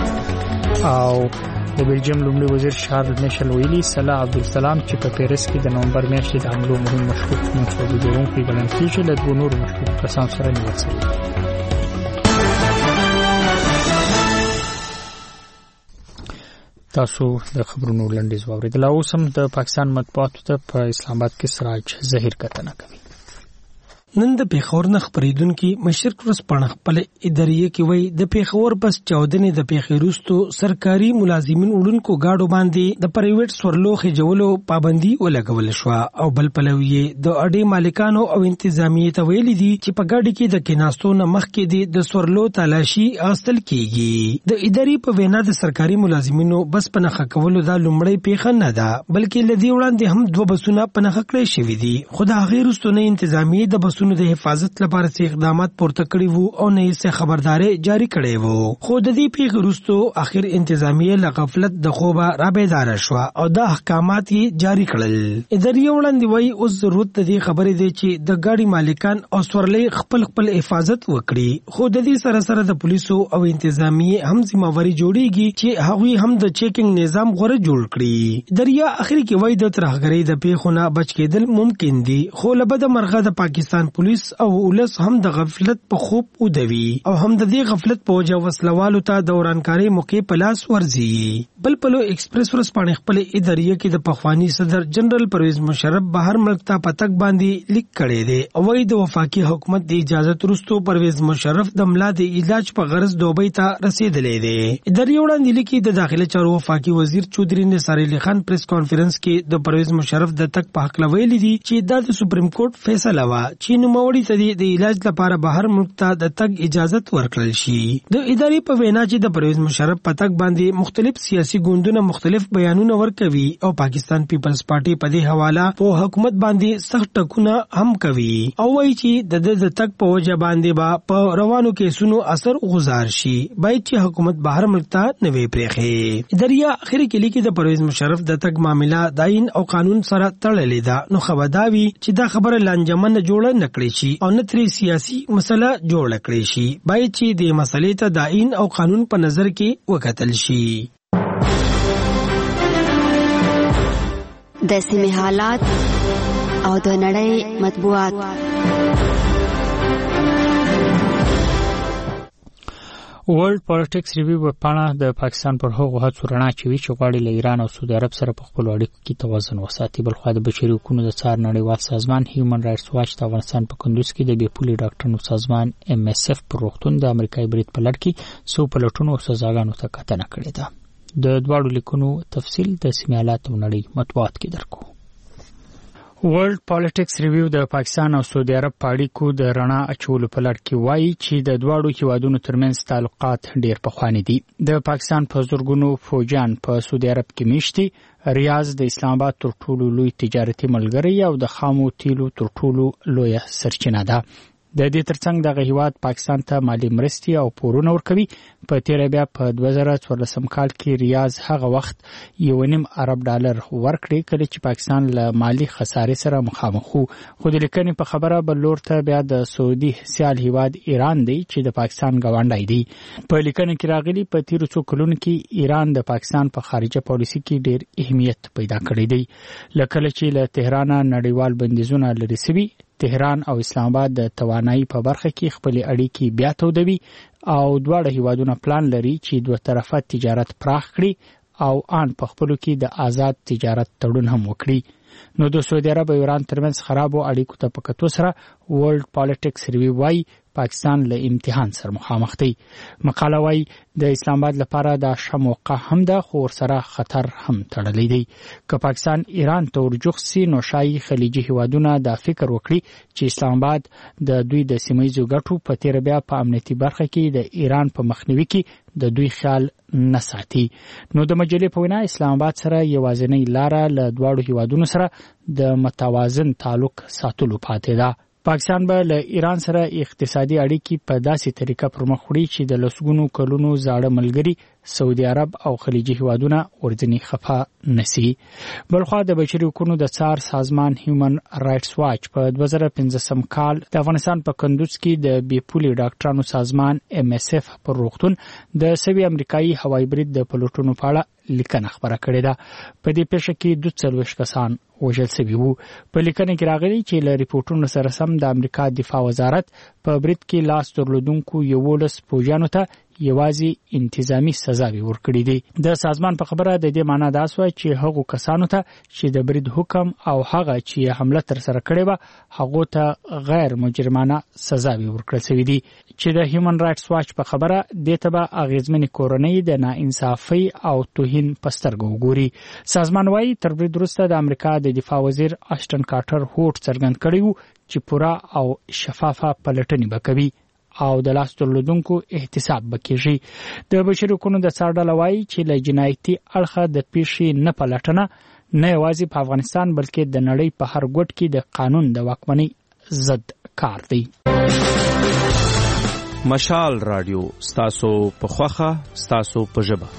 او د بلجیم لومړي وزیر شارل میشل ویلي صلاح عبدالسلام چې په پیرس کې د نومبر میاشتې د حملو مهم مشکوک منصوبه جوړونکی ګڼل کېږي له دوو نورو مشکوک کسانو سره نیول شوی. تاسو د خبرونو لنډیز واورېدل. اوس هم د پاکستان مطبوعاتو ته په اسلام آباد کې سراج ظهیر کتنه کوي. نن د پیښور نه خبرېدونکي مشرق ورځپاڼه خپل اداریه کې وایي د پیښور بس چاودنې د پیښې وروسته سرکاري ملازمین وړونکو گاډو باندې د پرایویټ سورلو خېجولو پابندي ولګول شوه او بل پلوي د اډې مالکانو او انتظامیې ته ویلي دي چې په ګاډي کې د کېناستو نه مخکې د سورلو تالاشي اخیستل کیږي. د ادارې په وینا د سرکاري ملازمینو بس په نښه کولو دا لومړی پیښه نه ده بلکې له دې وړاندې هم دوه بسونه په نښه کړی شوي دي. خو د هغې وروسته نه انتظامیې د بسونو د حفاظت لپاره څه اقدامات پورته کړي وو او نه یې خبرداري جاری کړي وو. خو د دې پیښې وروسته اخر انتظامیه له غفلت د خوبه را بیدار شو او د احکامات یې جاری کړل. ادارې وړاندې وایي اوس ضرورت د دې خبرې دی چې د ګاډي مالکان او سورلۍ خپل خپل حفاظت وکړي. خو د دې سره سره د پولیسو او انتظامیه هم ذمہواری جوړیږي چې هغوی هم د چیکینګ نظام غوړه جوړ کړي. دریا اخر کې وایي د ترهګرۍ د پیښو نه بچ کېدل ممکن دي خو له بده مرغه د پاکستان پولیس او ولس هم د غفلت په خوب ودوي او هم د دې غفلت په وجه وسلوالو ته د ورانکاري موقع په لاس ورځي. بل پلو ایکسپریس ورځپاڼه خپل اداریه کې د پخوانی صدر جنرال پرویز مشرف بهر ملک ته پتک باندې لیک کړی دی او وايي د وفاقي حکومت د اجازه وروسته پرویز مشرف د ملا د علاج په غرض دوبۍ ته رسیدلی دی. اداریه وړاندې لیکي د داخله چارو وفاقي وزیر چودري نثار علي خان پریس کانفرنس کې د پرویز مشرف د تک په حق لویلي دي چې دا د سپریم کورټ فیصله وا چې نوموړي ته د علاج لپاره بهر ملک ته د تګ اجازه ورکړل شي. د ادارې په وینا چې د پرویز مشرف په تک باندې مختلف سیاسي ګوندونه مختلف بیانونه ورکوي او پاکستان پیپلز پارټي په دې حواله په حکومت باندې سخت ټکونه هم کوي او وایي چې د د تک په وجه باندې با په روانو کیسونو اثر غزار شي باید چې حکومت بهر ملک ته نه وي پرېخي. ادارې اخر کې لیکي د پرویز مشرف د تک معاملې داین او قانون سره تړلې ده نو خبرداوي چې دا خبره لانجمن جوړه نکړي شي او نه تری سیاسي مسله جوړ کړي شي باید چې د مسلې ته د آئین او قانون په نظر کې وکتل شي. د سیمې حالات او د نړۍ مطبوعات. ورلد پالیټکس ریویو په پاڼه د پاکستان پر هغو هڅو رڼا اچوي چې غواړي له ایران او سعودي عرب سره په خپلو اړیکو کې توازن وساتي. بلخوا د بشري حقوقو د څار نړیوال سازمان هیومن رایټس واچ د افغانستان په کندوز کې د بې پولې ډاکټرانو سازمان ام اس اف پر روغتون د امریکایي برید په لړ کې څو پلټونو او سزاګانو ته کتنه کړې ده. د دواړو لیکونو تفصیل د سیمې حالات نړۍ مطبوعات کې درکو. ورلد پالیټکس ریویو د پاکستان او سعودي عرب په اړیکو د رڼا اچولو په لړ کې وایي چې د دواړو هیوادونو ترمنځ تعلقات ډېر پخواني دي. د پاکستان په زورګونو فوجان په سعودي عرب کې میشتي. ریاض د اسلام آباد تر ټولو لوی تجارتي ملګری او د خامو تیلو تر ټولو لوی سرچینه ده. د دې ترڅنګ دغه هیواد پاکستان ته مالی مرستې او پورونه ورکوي. په تیر بیا په دوه زره څوارلسم کال کې ریاض هغه وخت یو نیم ارب ډالر ورکړي کله چې پاکستان له مالی خسارې سره مخامخ وو. خو د لیکنې په خبره بل لور ته بیا د سعودي سیال هیواد ایران دی چې د پاکستان ګاونډی دی. په لیکنه کې راغلي په تیر څو کلونو کې ایران د پاکستان په خارجه پالیسي کې ډېر اهمیت پیدا کړی دی. لکه چې له تهران نړیوال بندیزونه لري سوي، تهران او اسلام آباد د توانایي په برخه کې خپل اړیکې بیا تودوي او دواړه هیوادونه پلان لري چې دوه طرفه تجارت پراخ کړي او آن په خپلو کې د آزاد تجارت تړون هم وکړي. نو د سعودي عرب او ایران ترمنځ خرابو اړیکو ته په کتو سره ورلد پالیټکس ریویو وايي پاکستان له امتحان سره مخامخ دی. مقاله وايي د اسلام آباد لپاره دا ښه موقع هم ده خو ورسره خطر هم تړلی دی. که پاکستان ایران ته ورجوخ سي نو شایي خلیجي هیوادونه دا فکر وکړي چې اسلام آباد د دوی د سیمه‌ییزو ګټو په تیر بیا په امنیتي برخه کې د ایران په مخنیوي کې د دوی خیال نه ساتي. نو د مجلې په وینا اسلام آباد سره یوازینۍ لاره له دواړو هیوادونو سره د متوازن تعلق ساتلو پاتې ده. پاکستان به له ایران سره اقتصادي اړیکې په داسې طریقه پرمخ وړي چې د لسګونو کلونو زاړه ملګري سعودي عرب او خلیجي هیوادونه ورځنی خفه نسی. بلخوا د بشري حقوقو د څار سازمان هیومن رایټس واچ په دوه زره پنځم کال د افغانستان په کندوز کې د بې پولې ډاکټرانو سازمان ام اس اف پر روغتون د سوي امریکایي هوایي برید د پلوټونو په اړه لیکنه خبره کړې ده. په دې پیښه کې دوه څلوېښت کسان وژل شوي وو. په لیکنه کې راغلي چې له ریپورټونو سره سم د امریکا دفاع وزارت په برید کې لاس درلودونکو یولس پوجانو ته یوازې انتظامی سزاوي ورکړي دي. د سازمان په خبره د دې معنی دا سوه چې هغو کسانو ته چې د برید حکم او هغه چې حمله تر سره کړې وه هغو ته غیر مجرمانه سزاوي ورکړل شوي دي. چې د هیومن رایټس واچ په خبره دې ته به اغیزمنې کورنۍ د ناانصافۍ او توهین په سترګو وګوري. سازمان وايي تر برید وروسته د امریکا د دفاع وزیر اشټن کارټر هوډ څرګند کړی و چې پوره او شفافه پلټنې به کوي او د لاس درلودونکو احتساب بکیږي. د بشري حقوقو د څار ډله وايي چې له جنایتي اړخه د پیښې نه پلټنه نه یوازې په افغانستان بلکې د نړۍ په هر ګوټ کې د قانون د واکمنۍ ضد کار دی. مشال رادیو ستاسو په خوخه ستاسو په ژبه.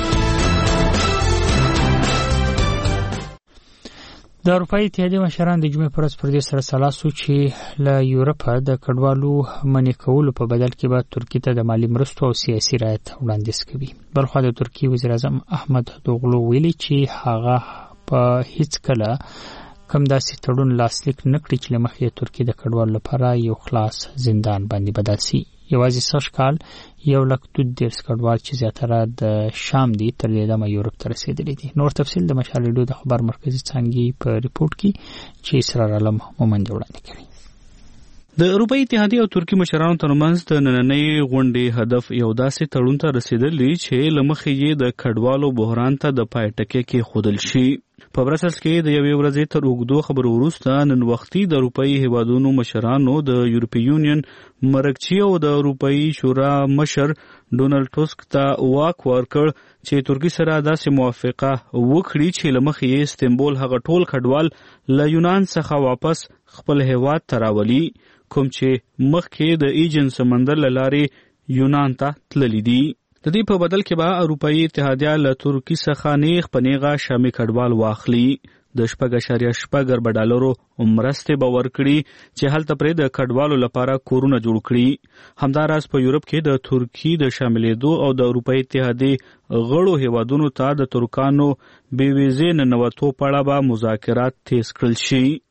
د اروپایي اتحادیې مشران د جمعې پر ورځ پر دې سره سلا سو چې له یورپه د کډوالو منع کولو په بدل کې به ترکیې ته د مالي مرستو او سیاسي رعایت وړاندیز کوي. بلخوا د ترکیې وزیر اعظم احمد دوغلو ویلي چې هغه په هیڅ کله کوم داسې تړون لاسلیک نه کړي چې له مخې ترکیې د کډوالو لپاره یو خلاص زندان باندې بدل شي. یوازې سږ کال یو لک دوه دېرش کډوال چې زیاتره د شام دي تر دې دمه یورپ ته رسېدلي دي. نور تفصیل د مشال ریډیو د خبر مرکزي څانګې په ریپورت کې چې اسرار عالم مومند وړاندې کړي. د اروپایي اتحادیې او ترکیې مشرانو ترمنځ د نننۍ غونډې هدف یو داسې تړون ته رسېدل چې له مخې یې د کډوالو بحران ته د پای ټکی کېښودل شي. په برسلز کې د یوې ورځې تر اوږدو خبرو وروسته نن وختي د اروپایي هیوادونو مشرانو د یورپي یونین مرکچي او د اروپایي شورا مشر ډونالډ ټسک ته واک ورکړ چې ترکیې سره داسې موافقه وکړي چې له مخې یې استنبول هغه ټول کډوال له یونان څخه واپس خپل هیواد ته راولي کوم چې مخکې د ایجن سمندر له لارې یونان ته تللي دي. د دې په بدل کې به اروپایي اتحادیه له ترکیې څخه نیغ په نیغه شامي کډوال واخلي. د شپږ اعشاریه شپږ اربه ډالرو مرستې به ورکړي چې هلته پرې د کډوالو لپاره کورونه جوړ کړي. همداراز په یورپ کې د ترکیې د شاملېدو او د اروپایي اتحادیې غړو هیوادونو ته د ترکانو بې ویزې ننوتو په اړه به مذاکرات تیز کړل شي.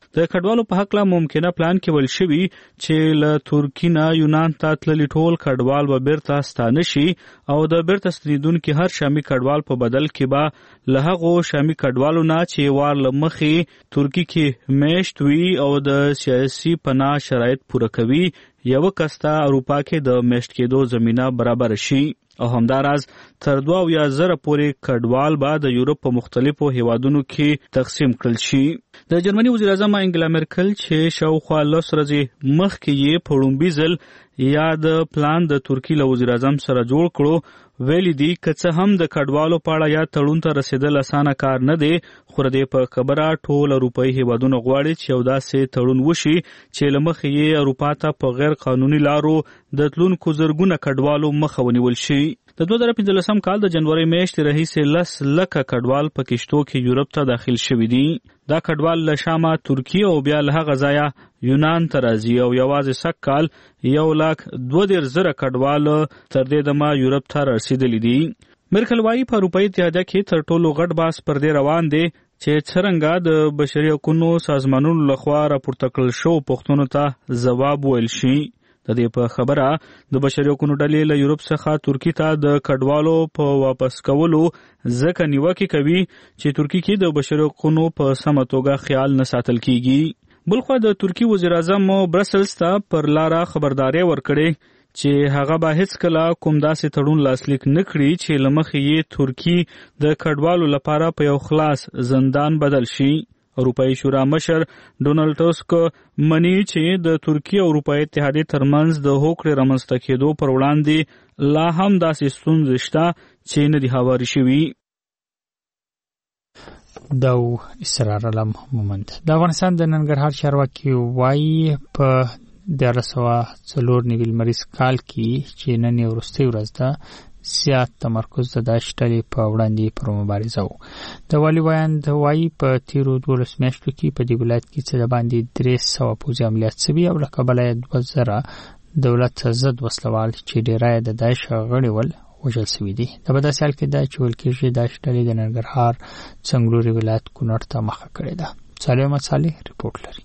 د کډوالو په حق لا ممکنه پلان کې ول شوی چې له ترکیې نه یونان ته تللي ټول کډوال به بیرته ستانه شي او د بیرته ستنېدونکي هر شامي کډوال په بدل کې به له هغو شامي کډوالو نه چې وار له مخې ترکیې کې میشت وي او د سیاسي پناه شرایط پوره کوي یو کس ته اروپا کې د میشت کېدو زمینه برابر شي او همداراز تر دوه اویا زره پورې کډوال به د یورپ په مختلفو هیوادونو کې تقسیم کړل شي. د جرمني وزیر اعظم انګلا مرکل چې شاوخوا لس ورځې مخکې یې په لومړي ځل یا د پلان د ترکیې له وزیر اعظم سره جوړ کړو ویلي دي که څه هم د کډوالو په اړه یا تړون ته رسېدل اسانه کار نه دی خو د دې په خبره ټول اروپایي هیوادونه غواړي چې یو داسې تړون وشي چې له مخې یې اروپا ته په غیر قانوني لارو د تلونکو زرګونه کډوالو مخه ونیول شي. د دوه زره پنځلسم کال د جنوري میاشتې راهیسې لس لکه کډوال په کشتو کې یورپ ته داخل شوي دي. دا کډوال له شامه ترکیې او بیا له هغه ځایه یونان ته راځي او یوازې سږ کال یو لاک دوه دېرش زره کډوال تر دې دمه یورپ ته رسېدلي دي. مرکل وایي په اروپایي اتحادیه کې تر ټولو غټ بحث پر دې روان دی چې څرنګه د بشري حقوقو سازمانونو لخوا راپورته کړل شوو پوښتنو ته ځواب ویل شي. د دې په خبره د بشري حقوقو ډلې له یورپ څخه ترکیې ته د کډوالو په واپس کولو ځکه نیوکې کوي چې ترکیې کې د بشري حقوقو په سمه توګه خیال نه ساتل کیږي. بلخوا د ترکیې وزیر اعظم برسلز ته پر لاره خبرداري ورکړې چې هغه به هیڅکله کوم داسې تړون لاسلیک نه کړي چې له مخې یې ترکیې د کډوالو لپاره په یو خلاص زندان بدل شي. اروپایي شورا مشر ډونالډ ټسک مني چې د ترکیې او اروپایي اتحادیې ترمنځ د هوکړې رامنځته کېدو پر وړاندې لا هم داسې ستونزې شته چې نه دي هواري شوي. دا اسرار علم مومند د افغانستان د ننګرهار چارواکي وایي په دیارلس سوه څلور نوي لمریز کال کې چې نن یې وروستۍ ورځ ده زیات تمرکز د داعش ډلې په وړاندې پر مبارزه و. د والي ویاند وایي په تیرو دولس میاشتو کې په دې ولایت کې څه د باندې درې سوه پوځي عملیات شوي او له کبله یې دوه زره دولت ضد وسلوال چې ډېری یې د داعش غړي ول وژل شوي دي. دا په داسې حال کې ده چې ویل کېږي داعش ډلې د ننګرهار څنګلوري ولایت کونړ ته مخه کړې ده. صالح احمد صالح رپورټ لري.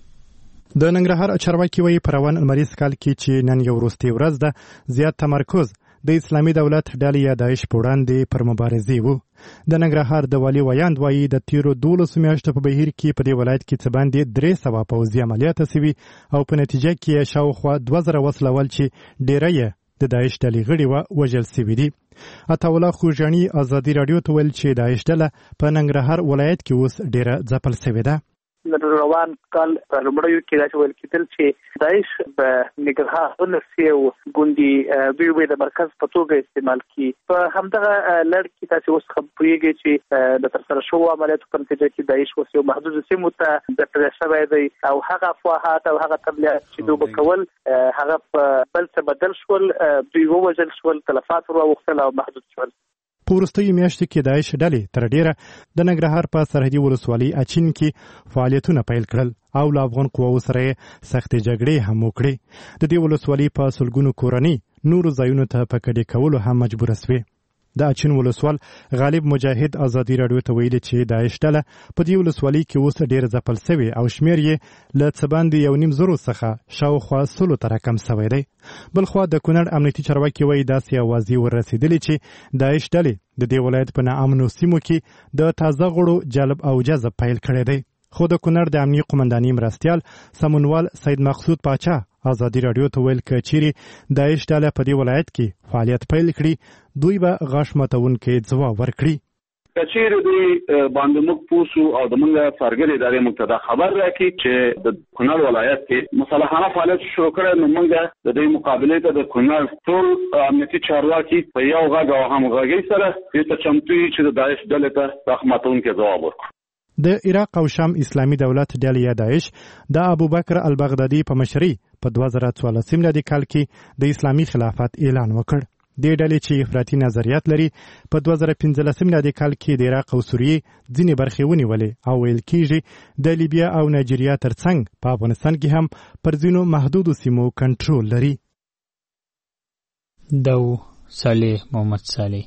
د ننګرهار چارواکي وایي په روان لمریز کال کې چې نن یو وروستۍ ورځ ده زیات تمرکز د اسلامي دولت ډلې یا داعش په وړاندې پر مبارزې وو. د ننګرهار د والي ویاند وایي د تیرو دولسو میاشتو په بهیر کې په دې ولایت کې څه باندې درې سوه پوځي عملیات شوي او په نتیجه کې شاوخوا دوه زره وسلوال چې ډېری یې د داعش ډلې غړي وه وژل شوي دي. عطاالله خوږاڼي ازادي راډیو ته ویل چې داعش ډله په ننګرهار ولایت کې اوس ډېره ځپل شوې ده. روان کال په لومړیو کې دا ویل کېدل چې داعش په ننګرهار ونسي او ګوندي دوی د مرکز په توګه استعمال کړي. په همدغه لړ کې تاسو اوس خبرې پوهیږئ چې د ترسره شوو عملیاتو په نتیجه کې داعش اوس یو محدود سیمو ته داخل شوی دی او هغه افواهات او هغه تبلیغات چې دوی کول هغه په بل څه بدل شول، دوی ووژل شول، تلفات واوښتل او محدود شول. په وروستیو میاشتو کې داعش ډلې تر ډیره د ننګرهار په سرحدي ولسوالۍ اچین کې فعالیتونه پیل کړل او له افغان قواو سره سختې جګړې هم وکړې. د دې ولسوالۍ په سلګونو کورنۍ نورو ځایونو ته په کډې کولو هم مجبوره سوې. د اچین ولسوال غالب مجاهد ازادي راډیو ته ویلي چې داعش ډله په دې ولسوالۍ کې اوس ډېر ځپل سوې او شمېر یې له څه باندې یو نیم زرو څخه شاوخوا سلو ته راکم سوی دی. بلخوا د کونړ امنیتي چارواکي وایي داسې اوازې وررسېدلې چې داعش ډلې د دې ولایت په ناامنو سیمو کې د تازه غړو جلب او جذب پیل کړی دی. خو د کونړ د امنیي قمنداني مرستیال سمونوال سید مقصود پاچا ازادي راډیو ته ویل که چیرې داعش ډله په دې ولایت کې فعالیت پیل کړي دوی به غاښ ماتونکی ځواب ورکړي. که چیرې دوی باندې موږ پوسو او د موږ څرګندې ادارې موږ ته دا خبر راکړي چې د کونړ ولایت کې مسلحانه فعالیت شروع کړی، نو موږ د دوی مقابلې ته د کونړ ټول امنیتي چارواکي په یو غږ او همغږۍ سره دې ته چمتو یو چې د داعش ډلې ته غاښ ماتونکی ځواب ورکړو. د عراق او شام اسلامي دولت ډلې یا داعش د ابوبکر البغدادي په مشرۍ په دوه زره څوارلسم میلادي کال کې د اسلامي خلافت اعلان وکړ. دې ډلې چې افراطي نظریات لري په دوه زره پنځلسم میلادي کال کې د عراق او سوریې ځینې برخې ونیولې او ویل کېږي د لیبیا او نایجیریا ترڅنګ په افغانستان کې هم پر ځینو محدودو سیمو کنټرول لري. دو صالح محمد صالح.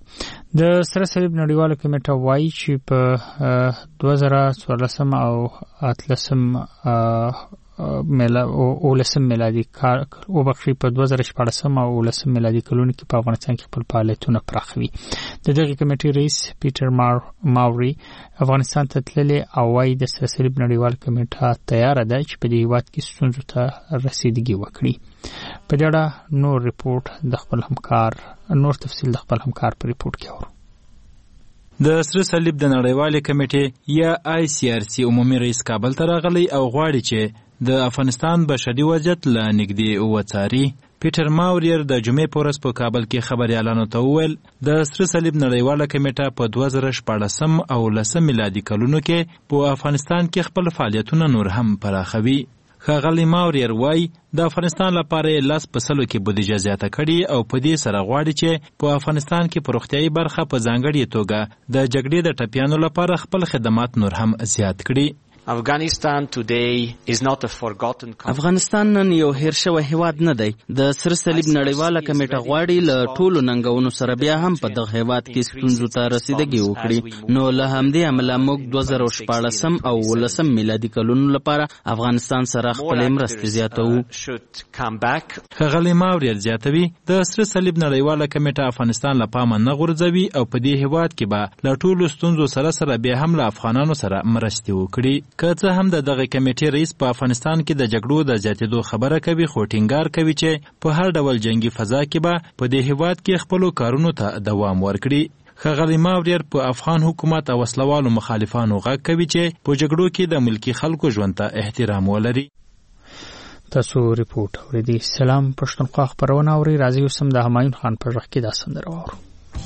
د سره صلیب نړیواله کمیټه وایي چې په دوه زره څوارلسم او اتلسم میلا او لسم میلادي کال او بخښي په دوه زره شپږم او لسم میلادي کلونو کې په افغانستان کې خپل فعالیتونه پراخوي. د دغه کمیټې رئیس پیټر ماوري افغانستان ته تللی او وايي د سره صلیب نړیواله کمیټه تیار ده چې په دې هیواد کې ستونزو ته رسیدګي وکړي. په دې اړه نور ریپورت د خپل همکار نور تفصیل د خپل همکار په ریپورت کې اورو. د سره صلیب د نړیوالې کمیټې یا آی سی آر سی عمومي رئیس کابل ته راغلی او غواړي چې د افغانستان بشري وضعیت له نږدې وڅاري. پیټر ماوریر د جمعې په ورځ په کابل کې خبریالانو ته وویل د سره صلیب نړیواله کمیټه په دوه زره شپاړسم او لسم میلادي کلونو کې په افغانستان کې خپل فعالیتونه نور هم پراخوي. ښاغلی ماوریر وایي د افغانستان لپاره یې لاس په سلو کې بودیجه زیاته کړي او په دې سره غواړي چې په افغانستان کې په روغتیایي برخه په ځانګړې توګه د جګړې د ټپیانو لپاره خپل خدمات نور هم زیات کړي. افغانستان today is not a forgotten country. افغانستان نن یو هیر شوی هیواد نه دی. د سره صلیب نړیواله کمیټه غواړي له ټولو ننګونو سره بیا هم په دغه هیواد کې ستونزو ته رسیدګي وکړي. نو له همدې امله موږ دوه زره شپاړسم او ولسم میلادي کلونو لپاره افغانستان سره خپلې مرستې زیاتوو. ښاغلی ماوریر زیاتوي د سره صلیب نړیواله کمیټه افغانستان له پامه نه غورځوي او په دې هیواد کې به له ټولو ستونزو سره سره بیا هم له افغانانو سره مرستې وکړي. که څه هم د دغه کمیټې رئیس په افغانستان کې د جګړو د زیاتېدو خبره کوي خو ټینګار کوي چې په هر ډول جنگي فضا کې به په دې هیواد کې خپلو کارونو ته دوام ورکړي. ښاغلی ماوریر په افغان حکومت او وسلوالو مخالفانو غږ کوي چې په جګړو کې د ملکي خلکو ژوند ته احترام ولري. تاسو ریپورت اوریدئ. سلام پښتونخوا خبرونه اورئ. راځئ اوس هم د همایون خان په غږ کې دا سندره واورو.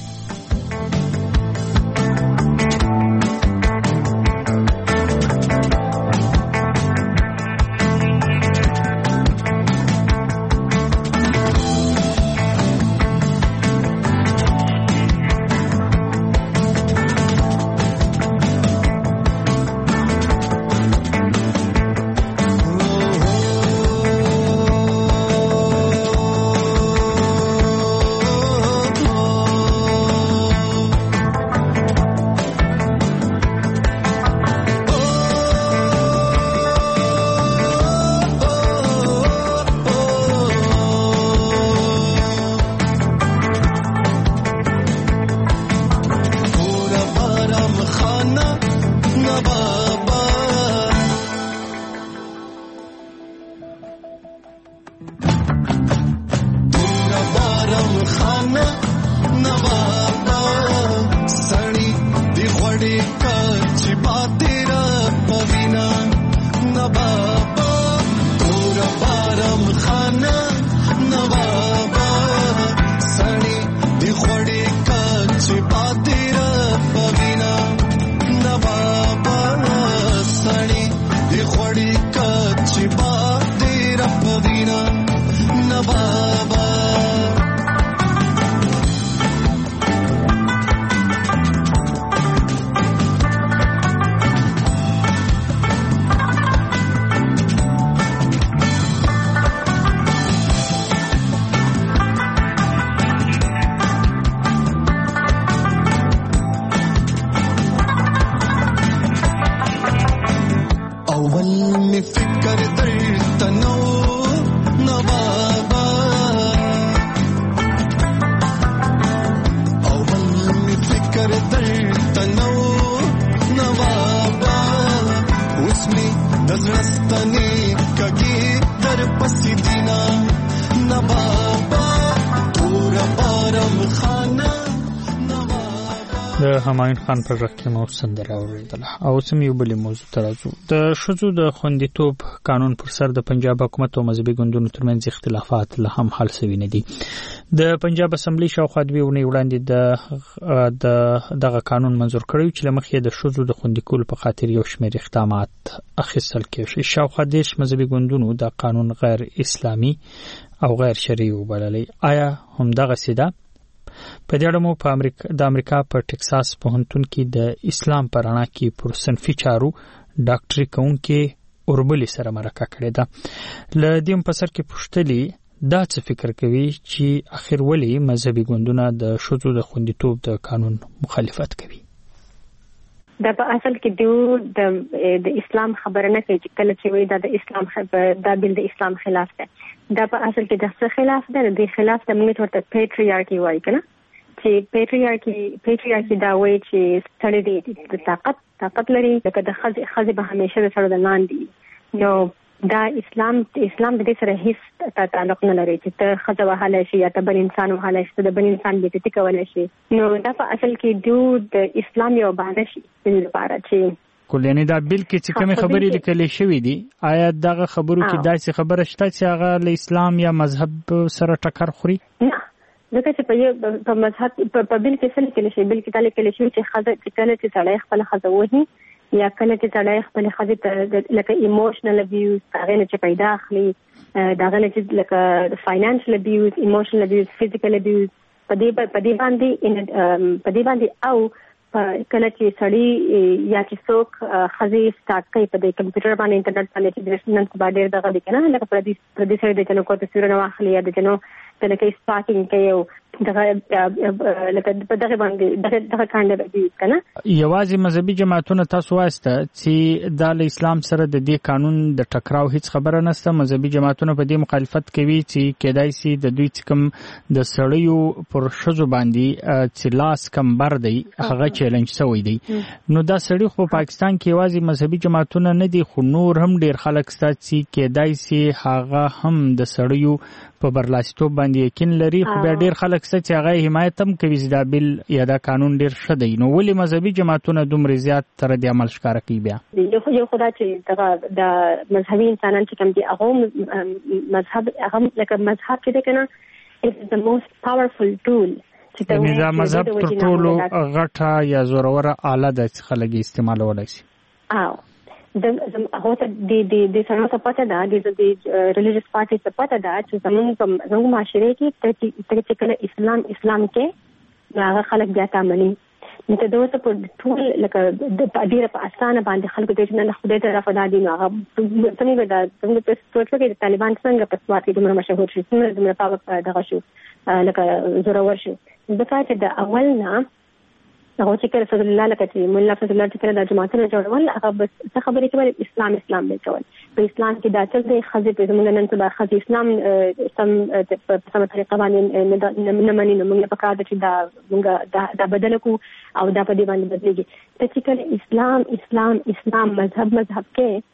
د همایون خان پر غږ کې مو سندره اورېدله. او سم یو بلې موضوع ته راځو. د ښځو د خوندیتوب قانون پر سر د پنجاب حکومت او مذهبي ګوندونو ترمنځ اختلافات لا هم حل شوي نه دي. د پنجاب اسمبلی شاوخوا دوې اونۍ وړاندې د د دغه قانون منظور کړی چې له مخې د ښځو د خوندي کولو په خاطر یو شمېر اقدامات اخیستل کېږي. شاوخوا دېرش مذهبي ګوندونو د قانون غیر اسلامي او غیر شرعي وبللی. آیا همدغسې ده؟ په دې اړه مو په امریکا د امریکا په ټکساس پوهنتون کې د اسلام په رڼا کې پر صنفي چارو ډاکټري کوونکې اوربلې سره مرکه کړې ده. له دې په سر کې پوښتلې دا څه فکر کوي چې اخر ولې مذهبي ګوندونه د ښځو د خوندیتوب د قانون مخالفت کوي. دا په اصل کې دوی د اسلام خبره نه کوي چې کله چې وایي دا د اسلام دا بل د اسلام خلاف ده. دا په اصل کې د څه خلاف ده؟ د خلاف د موږ ورته پیټریارکی وایي کنه، چې پیټریارکی پیټریارکی دا وایي چې ستړي دي د طاقت طاقت لري، لکه د خځې خځې به همیشه د سره د لاندې. نو دا اسلام اسلام د دې سره هیڅ تعلق نه لري چې ته خځه وهلی شي یا ته بل انسان وهلی شي، ته د بل انسان بېعزتي کولی شي. نو دا په اصل کې دوی د اسلام یو بهانه شي د دې لپاره چې کول یعنی دا بل کې چې کومې خبرې لیکل شوې دي، آیا دغه خبرو کې داسې خبره شته چې هغه له اسلام یا مذهب سره ټکر خوري؟ نه، ځکه چې په په مذهب په بل کې څه لیکل شوي، بل کې دا لیکل شوي چې ښځه چې کله چې سړی خپله ښځه وهي یا کله چې سړی خپل خځې ته لکه ایموشنل ابیوز هغې نه چې پیدا اخلي، د هغه نه چې لکه فاینانشل ابیوز، ایموشنل ابیوز، فزیکل ابیوز، په دې باندې په دې باندې او کله چې سړی یا چې څوک ښځې سټارټ کوي په دې کمپیوټر باندې انټرنیټ باندې چې نن سبا ډېر دغه دی که نه، لکه پردي پردي سړی د جنو کو تصویرونه واخلي یا د جنو ته لکه سپاکینګ کوي او دغه لکه په دغه باندې دغه کانډ ابیوز که نه. یوازې مذهبي جماعتونه تاسو وایسته چې دا له اسلام سره د دې قانون د ټکراو هیڅ خبره نشته. مذهبي جماعتونه په دې مخالفت کوي چې کېدای شي د دوی چې کوم د سړیو پر ښځو باندې چې لاس کمبر دی هغه چیلنج شوی دی. نو دا سړي خو په پاکستان کې یوازې مذهبي جماعتونه نه دي، خو نور هم ډېر خلک شته چې کېدای شي هغه هم د سړیو په برلاسیتوب باندې یقین لري، خو بیا ډېر خلک شته چې هغه حمایت هم کوي چې دا بل یا دا قانون ډېر ښه دی. نو ولې مذهبي جماعتونه دومره زیات تر دې عمل ښکاره کوي؟ بیا یو خو دا چې دغه د مذهبي انسانان چې کوم دي هغه مذهب هغه لکه مذهب چې دی که نه is the most powerful tool. یعنې دا مذهب تر ټولو غټه یا زوروره آله ده چې خلک یې استعمالولی شي. او د هغه ته د د د سره څه پته ده، د د ریلیجیس پارټي څه پته ده چې زموږ زموږ معاشره کې چې کله اسلام اسلام کې هغه خلک بیا تامني. نو ته دوی ته په ټول لکه د ډېره په اسانه باندې خلکو ته چې نه خدای ته رافدا دي، نو هغه څنګه دا څنګه په سوچ کې د طالبان څنګه په سوات کې دومره مشهور شي، څنګه دومره په دغه شو لکه زورور شو. ځکه چې د اول نه هغه چې کله فضل الله لکه چې مولا فضل الله چې کله د جماعتونو جوړول هغه بس څه خبرې کول اسلام اسلام به کول. په اسلام کې دا چل دی ښځې په زموږ نن سبا ښځې اسلام سم په سمه طریقه باندې نه مني، نو موږ په کار ده چې دا موږ دا بدله کړو او دا په دې باندې بدلېږي. ته چې کله اسلام اسلام اسلام مذهب مذهب کې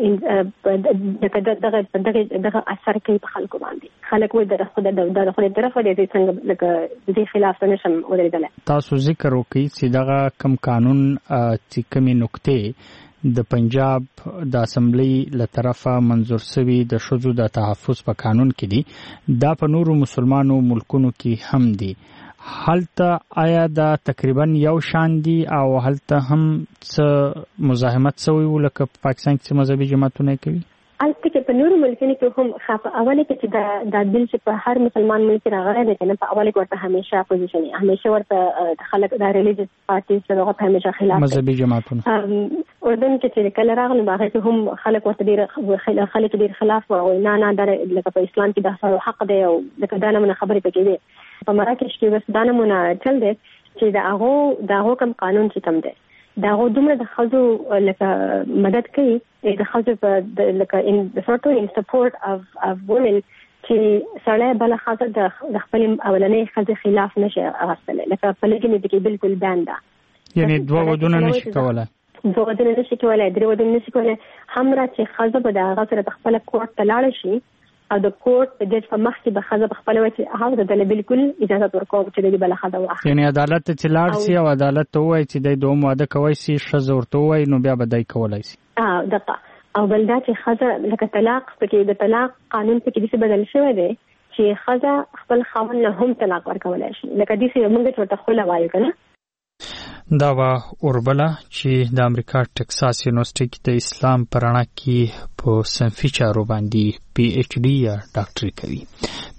دغه دغه دغه اثر کوي په خلکو باندې. خلک وایي د خدای د خدای طرف دی څنګه لکه د دې خلاف نشم ودرېدلی. تاسو ذکر وکړئ چې دغه کم قانون چې کومې نقطې د پنجاب د اسمبلی له طرفه منظور شوي د ښځو د تحفظ په قانون کې دي، دا په نورو مسلمانو ملکونو کې هم دي. هلته آیا دا تقریبا یو شان دي او هلته هم څه مزاحمت شوی و لکه په پاکستان کې مذهبي جماعتونه کوي؟ هلته کې په نورو ملکونو کې هم په اوله کې چې دا دا بل چې په هر مسلمان ملک راغلی دی کنه، په اوله کې ورته همیشه اپوزیشن وي، همیشه ورته خلک دا ریلیجیس پارټیز چې هغه په همیشه خلاف مذهبي جماعتونه. اردن کې چې کله راغلو هغه کې هم خلک ورته ډېر خلک ډېر خلاف وو، نه نه دا لکه په اسلام کې دا حق دی او لکه دا نمونه خبرې پکې دي. په مراکش کې بس دا نمونه چل دی چې د هغو د هغو کوم قانون چې کوم دی د هغو دومره د ښځو لکه مدد کوي د ښځو په لکه ان سورټ ان سپورټ اف اف وومن چې سړی بله ښځه د خپلې اولنۍ ښځې خلاف نشي اخیستلی، لکه په لیکنې کې بالکل بین ده. یعنې دوه ودونه نشي کولی دوه ودونه نشي کولی درې ودونه نشي کولی. همرا چې ښځه به د هغه سره په خپله کورټ ته لاړه شي او د کورټ د جج په مخ کې به ښځه په خپله وایي چې هغه ته د بالکل اجازت ورکوم چې د دې بله ښځه واخلي. یعنې عدالت ته چې لاړ شي او عدالت ته ووایي چې دی دوم واده کوی شي، ښځه ورته ووایي، نو بیا به دی کولی شي. دقه او بل دا چې ښځه لکه طلاق پکې د طلاق قانون پکې داسې بدل شوی دی چې ښځه خپل خاوند نه هم طلاق ورکولی شي، لکه داسې موږ چې ورته خوله وایو که نه. دا وه اوربله چې د امریکا ټکساس یونیورسټي کې د اسلام په رڼا کې په صنفي چارو باندې پی ایچ ډي یا ډاکټري کوي.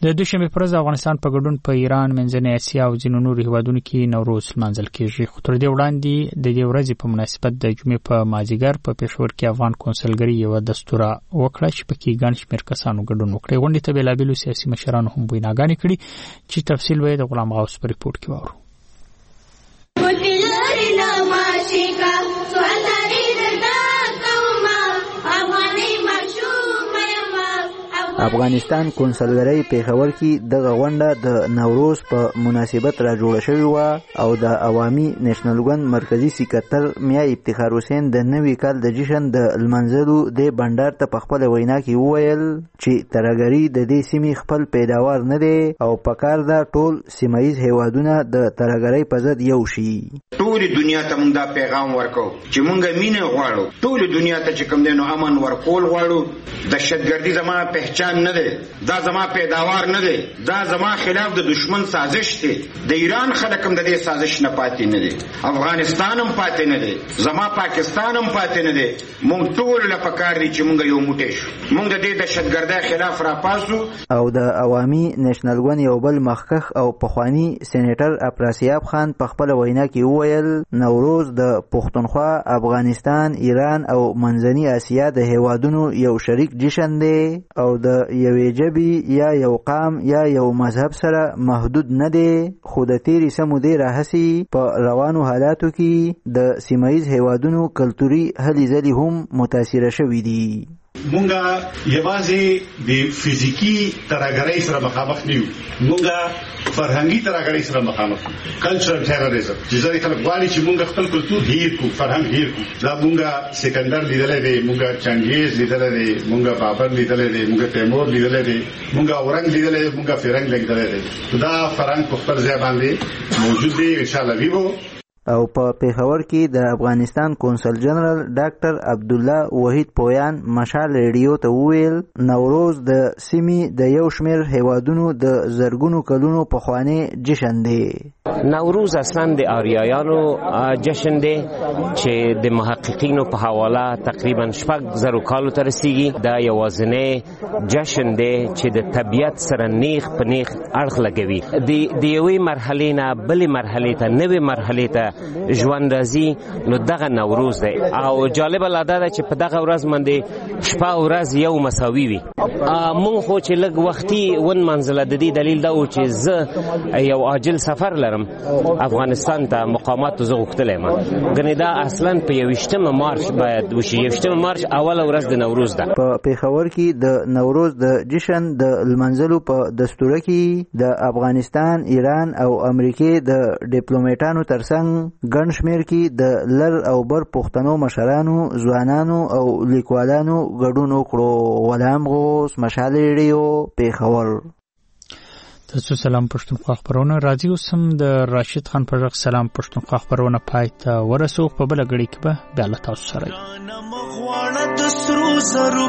د دوشنبه پر ورځ افغانستان په ګډون په ایران، منځنۍ اسیا او ځینو نورو هیوادونو کې نوروز لمانځل کیږي. خو تر دې وړاندې د دې ورځې په مناسبت د جمعې په مازیګر په پېښور کې افغان کونسلګرۍ یو دستور وکړه چې پکې ګڼ شمېر کسانو ګډون وکړي. غونډې ته بېلابېلو سیاسي مشرانو هم ویناګانې کړي چې تفصیل به د غلام غوث په ریپورت کې واورو. افغانستان کونسلګرۍ پېښور کې د غونډه د نوروز په مناسبت را جوړه شوې و او د عوامي نېشنل ګوند مرکزی سکرټر میا افتخار حسین د نوي کال د جشن د لمانځلو د بندر ته په خپل وینا کې وویل چې ترهګري د دې سیمې خپل پیداوار نه دی او پکار ده ټول سیمایي هیوادونه د ترهګرۍ په ضد یو شي. ټول دنیا ته موږ دا پیغام ورکو چې موږ مینه غواړو، ټول دنیا ته چې کوم دینو امن ورکول غواړو. دهشتګردي زموږ پہچان نه دی، دا زما پیداوار نه دی، دا زما خلاف د دشمن سازش دی. د ایران خلک هم د دې سازش نه پاتې نه دي، افغانستان هم پاتې نه دی، زما پاکستان هم پاتې نه دی. موږ ټول له پکار دي چې موږ یو موټی شو، موږ د دې دهشتګردۍ خلاف راپاسو. او د عوامي نېشنل ګوند یو بل مخکښ او پخوانی سېنیټر افراسیاب خان په خپل وینا کې وویل نوروز د پښتونخوا، افغانستان، ایران او منځنۍ اسیا د هیوادونو یو شریک جشن دی او د یوې ژبې یا یو قام یا یو مذهب سره محدود نه دی، خو د تیرې څه مودې راهیسې په روانو حالاتو کې د سیمایي هیوادونو کلتوري هلې ځلې هم متاثره شوي دي. مونږه یوازې د فزیکی ترهګرۍ سره مخامخ نه یو، مونږه فرهنګي ترهګرۍ سره مخامخ یو. کلچرل ټیرریزم چې ځکه خلک غواړي چې مونږ خپل کلتور هیر کو، فرهنګ هیر کو. دا مونږه سکندر لیدلې دی، مونږه چنګیز لیدلې دی، مونږه بابر لیدلې دی، مونږه تیمور لیدلې دی، مونږه اورنګ لیدلې دی، مونږه فرنګ لیدلې دی. دا فرهنګ په خپل ځای باندې موجود دی ان شاء الله ویو. او په پېښور کې د افغانستان کونسل جنرال ډاکټر عبد الله وحید پویان مشال ریډیو ته وویل نوروز د سیمې د یو شمېر هیوادونو د زرګونو کلونو پخوانی جشن دی. نوروز اصلا د آریایانو جشن دی چې د محققینو په حواله تقریبا شپږ زرو کالو ته رسیږي. دا یوازینی جشن دی چې د طبیعت سره نیغ په نیغ اړخ لګوي. د یوې مرحلې نه بلې مرحلې ته نوې مرحلې ته ژوند راځي، نو دغه نوروز دی. او جالبه لا ده چې په دغه ورځ باندې شپه او ورځ یو مساوي وي. مونږ خو چې لږ وختي ون منزله د دې دلیل دا و چې زه یو عاجل سفر لرم افغانستان ته، مقامات زه غوښتلی یم. ګنې دا اصلا په یویشتمه مارچ باید وشي. یویشتمه مارچ اوله ورځ د نوروز ده. په پېښور کې د نوروز د جشن د لمانځلو په دستوره کې د افغانستان، ایران او امریکې د ډیپلوماټانو ترڅنګ ګڼ شمېر کې د لر او بر پښتنو مشرانو، ځوانانو او لیکوالانو ګډون وکړو. غلام غوث، مشال ریډیو، پېښور. تاسو سلام پښتونخوا خبرونه راځي. اوس هم د راشد خان پر غږ سلام پښتونخوا خبرونه پای ته ورسو. په بله غړي کې به بیا له تاسو سره مغواړه د سرو زرو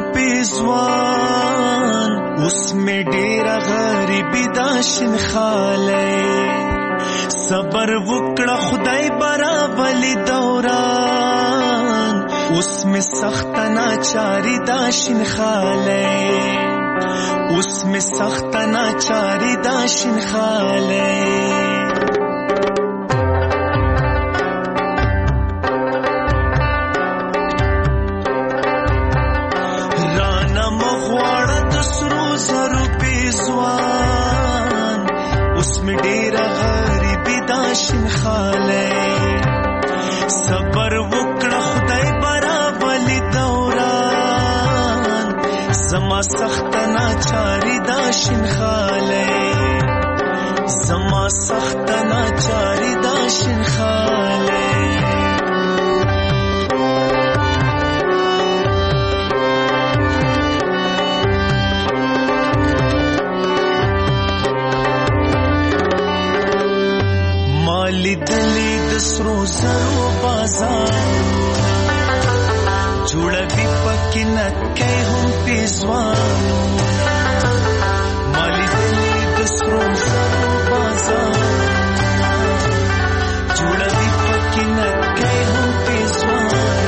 پیزوان اوس مې ډېره غریبي دا شین خالی صبر وکړه خدای برابلی دوران اوس مې سخت ناچاری دا شین خالی اوس مې سخت ناچاری دا شین خالی. رانا مغواړه د سرو زرو پیزوان اوس مې ډېره غریبي دا شین خالی صبر وکړه خدای برابلی دوران زما سخت ناچاری دا شین خالی زما سخت ناچاری دا شین خالی. مالی دلی د سرو زرو بازار جوړوي پکې نکې هم پیزوان مالی دلی د سرو زرو بازار جوړوي پکې نکې هم پیزوان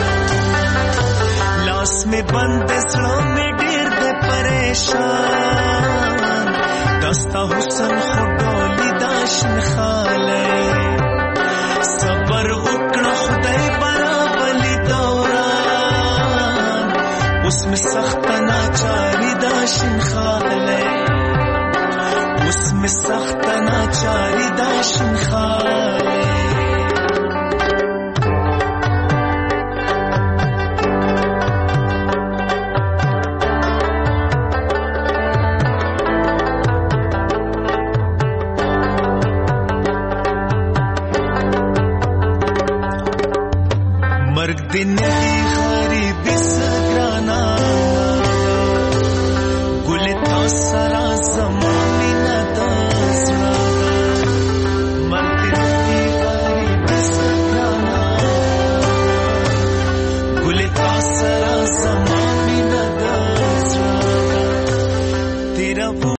لاس میں بند سړو میں ډېر د پریشان د ستا حسن خډولی دا شین خاله صبر وکړه خدای برابلی دوران اوس می سخت ناچاری دا شین خاله اوس می سخت ناچاری دا شین خاله مرګ دې نه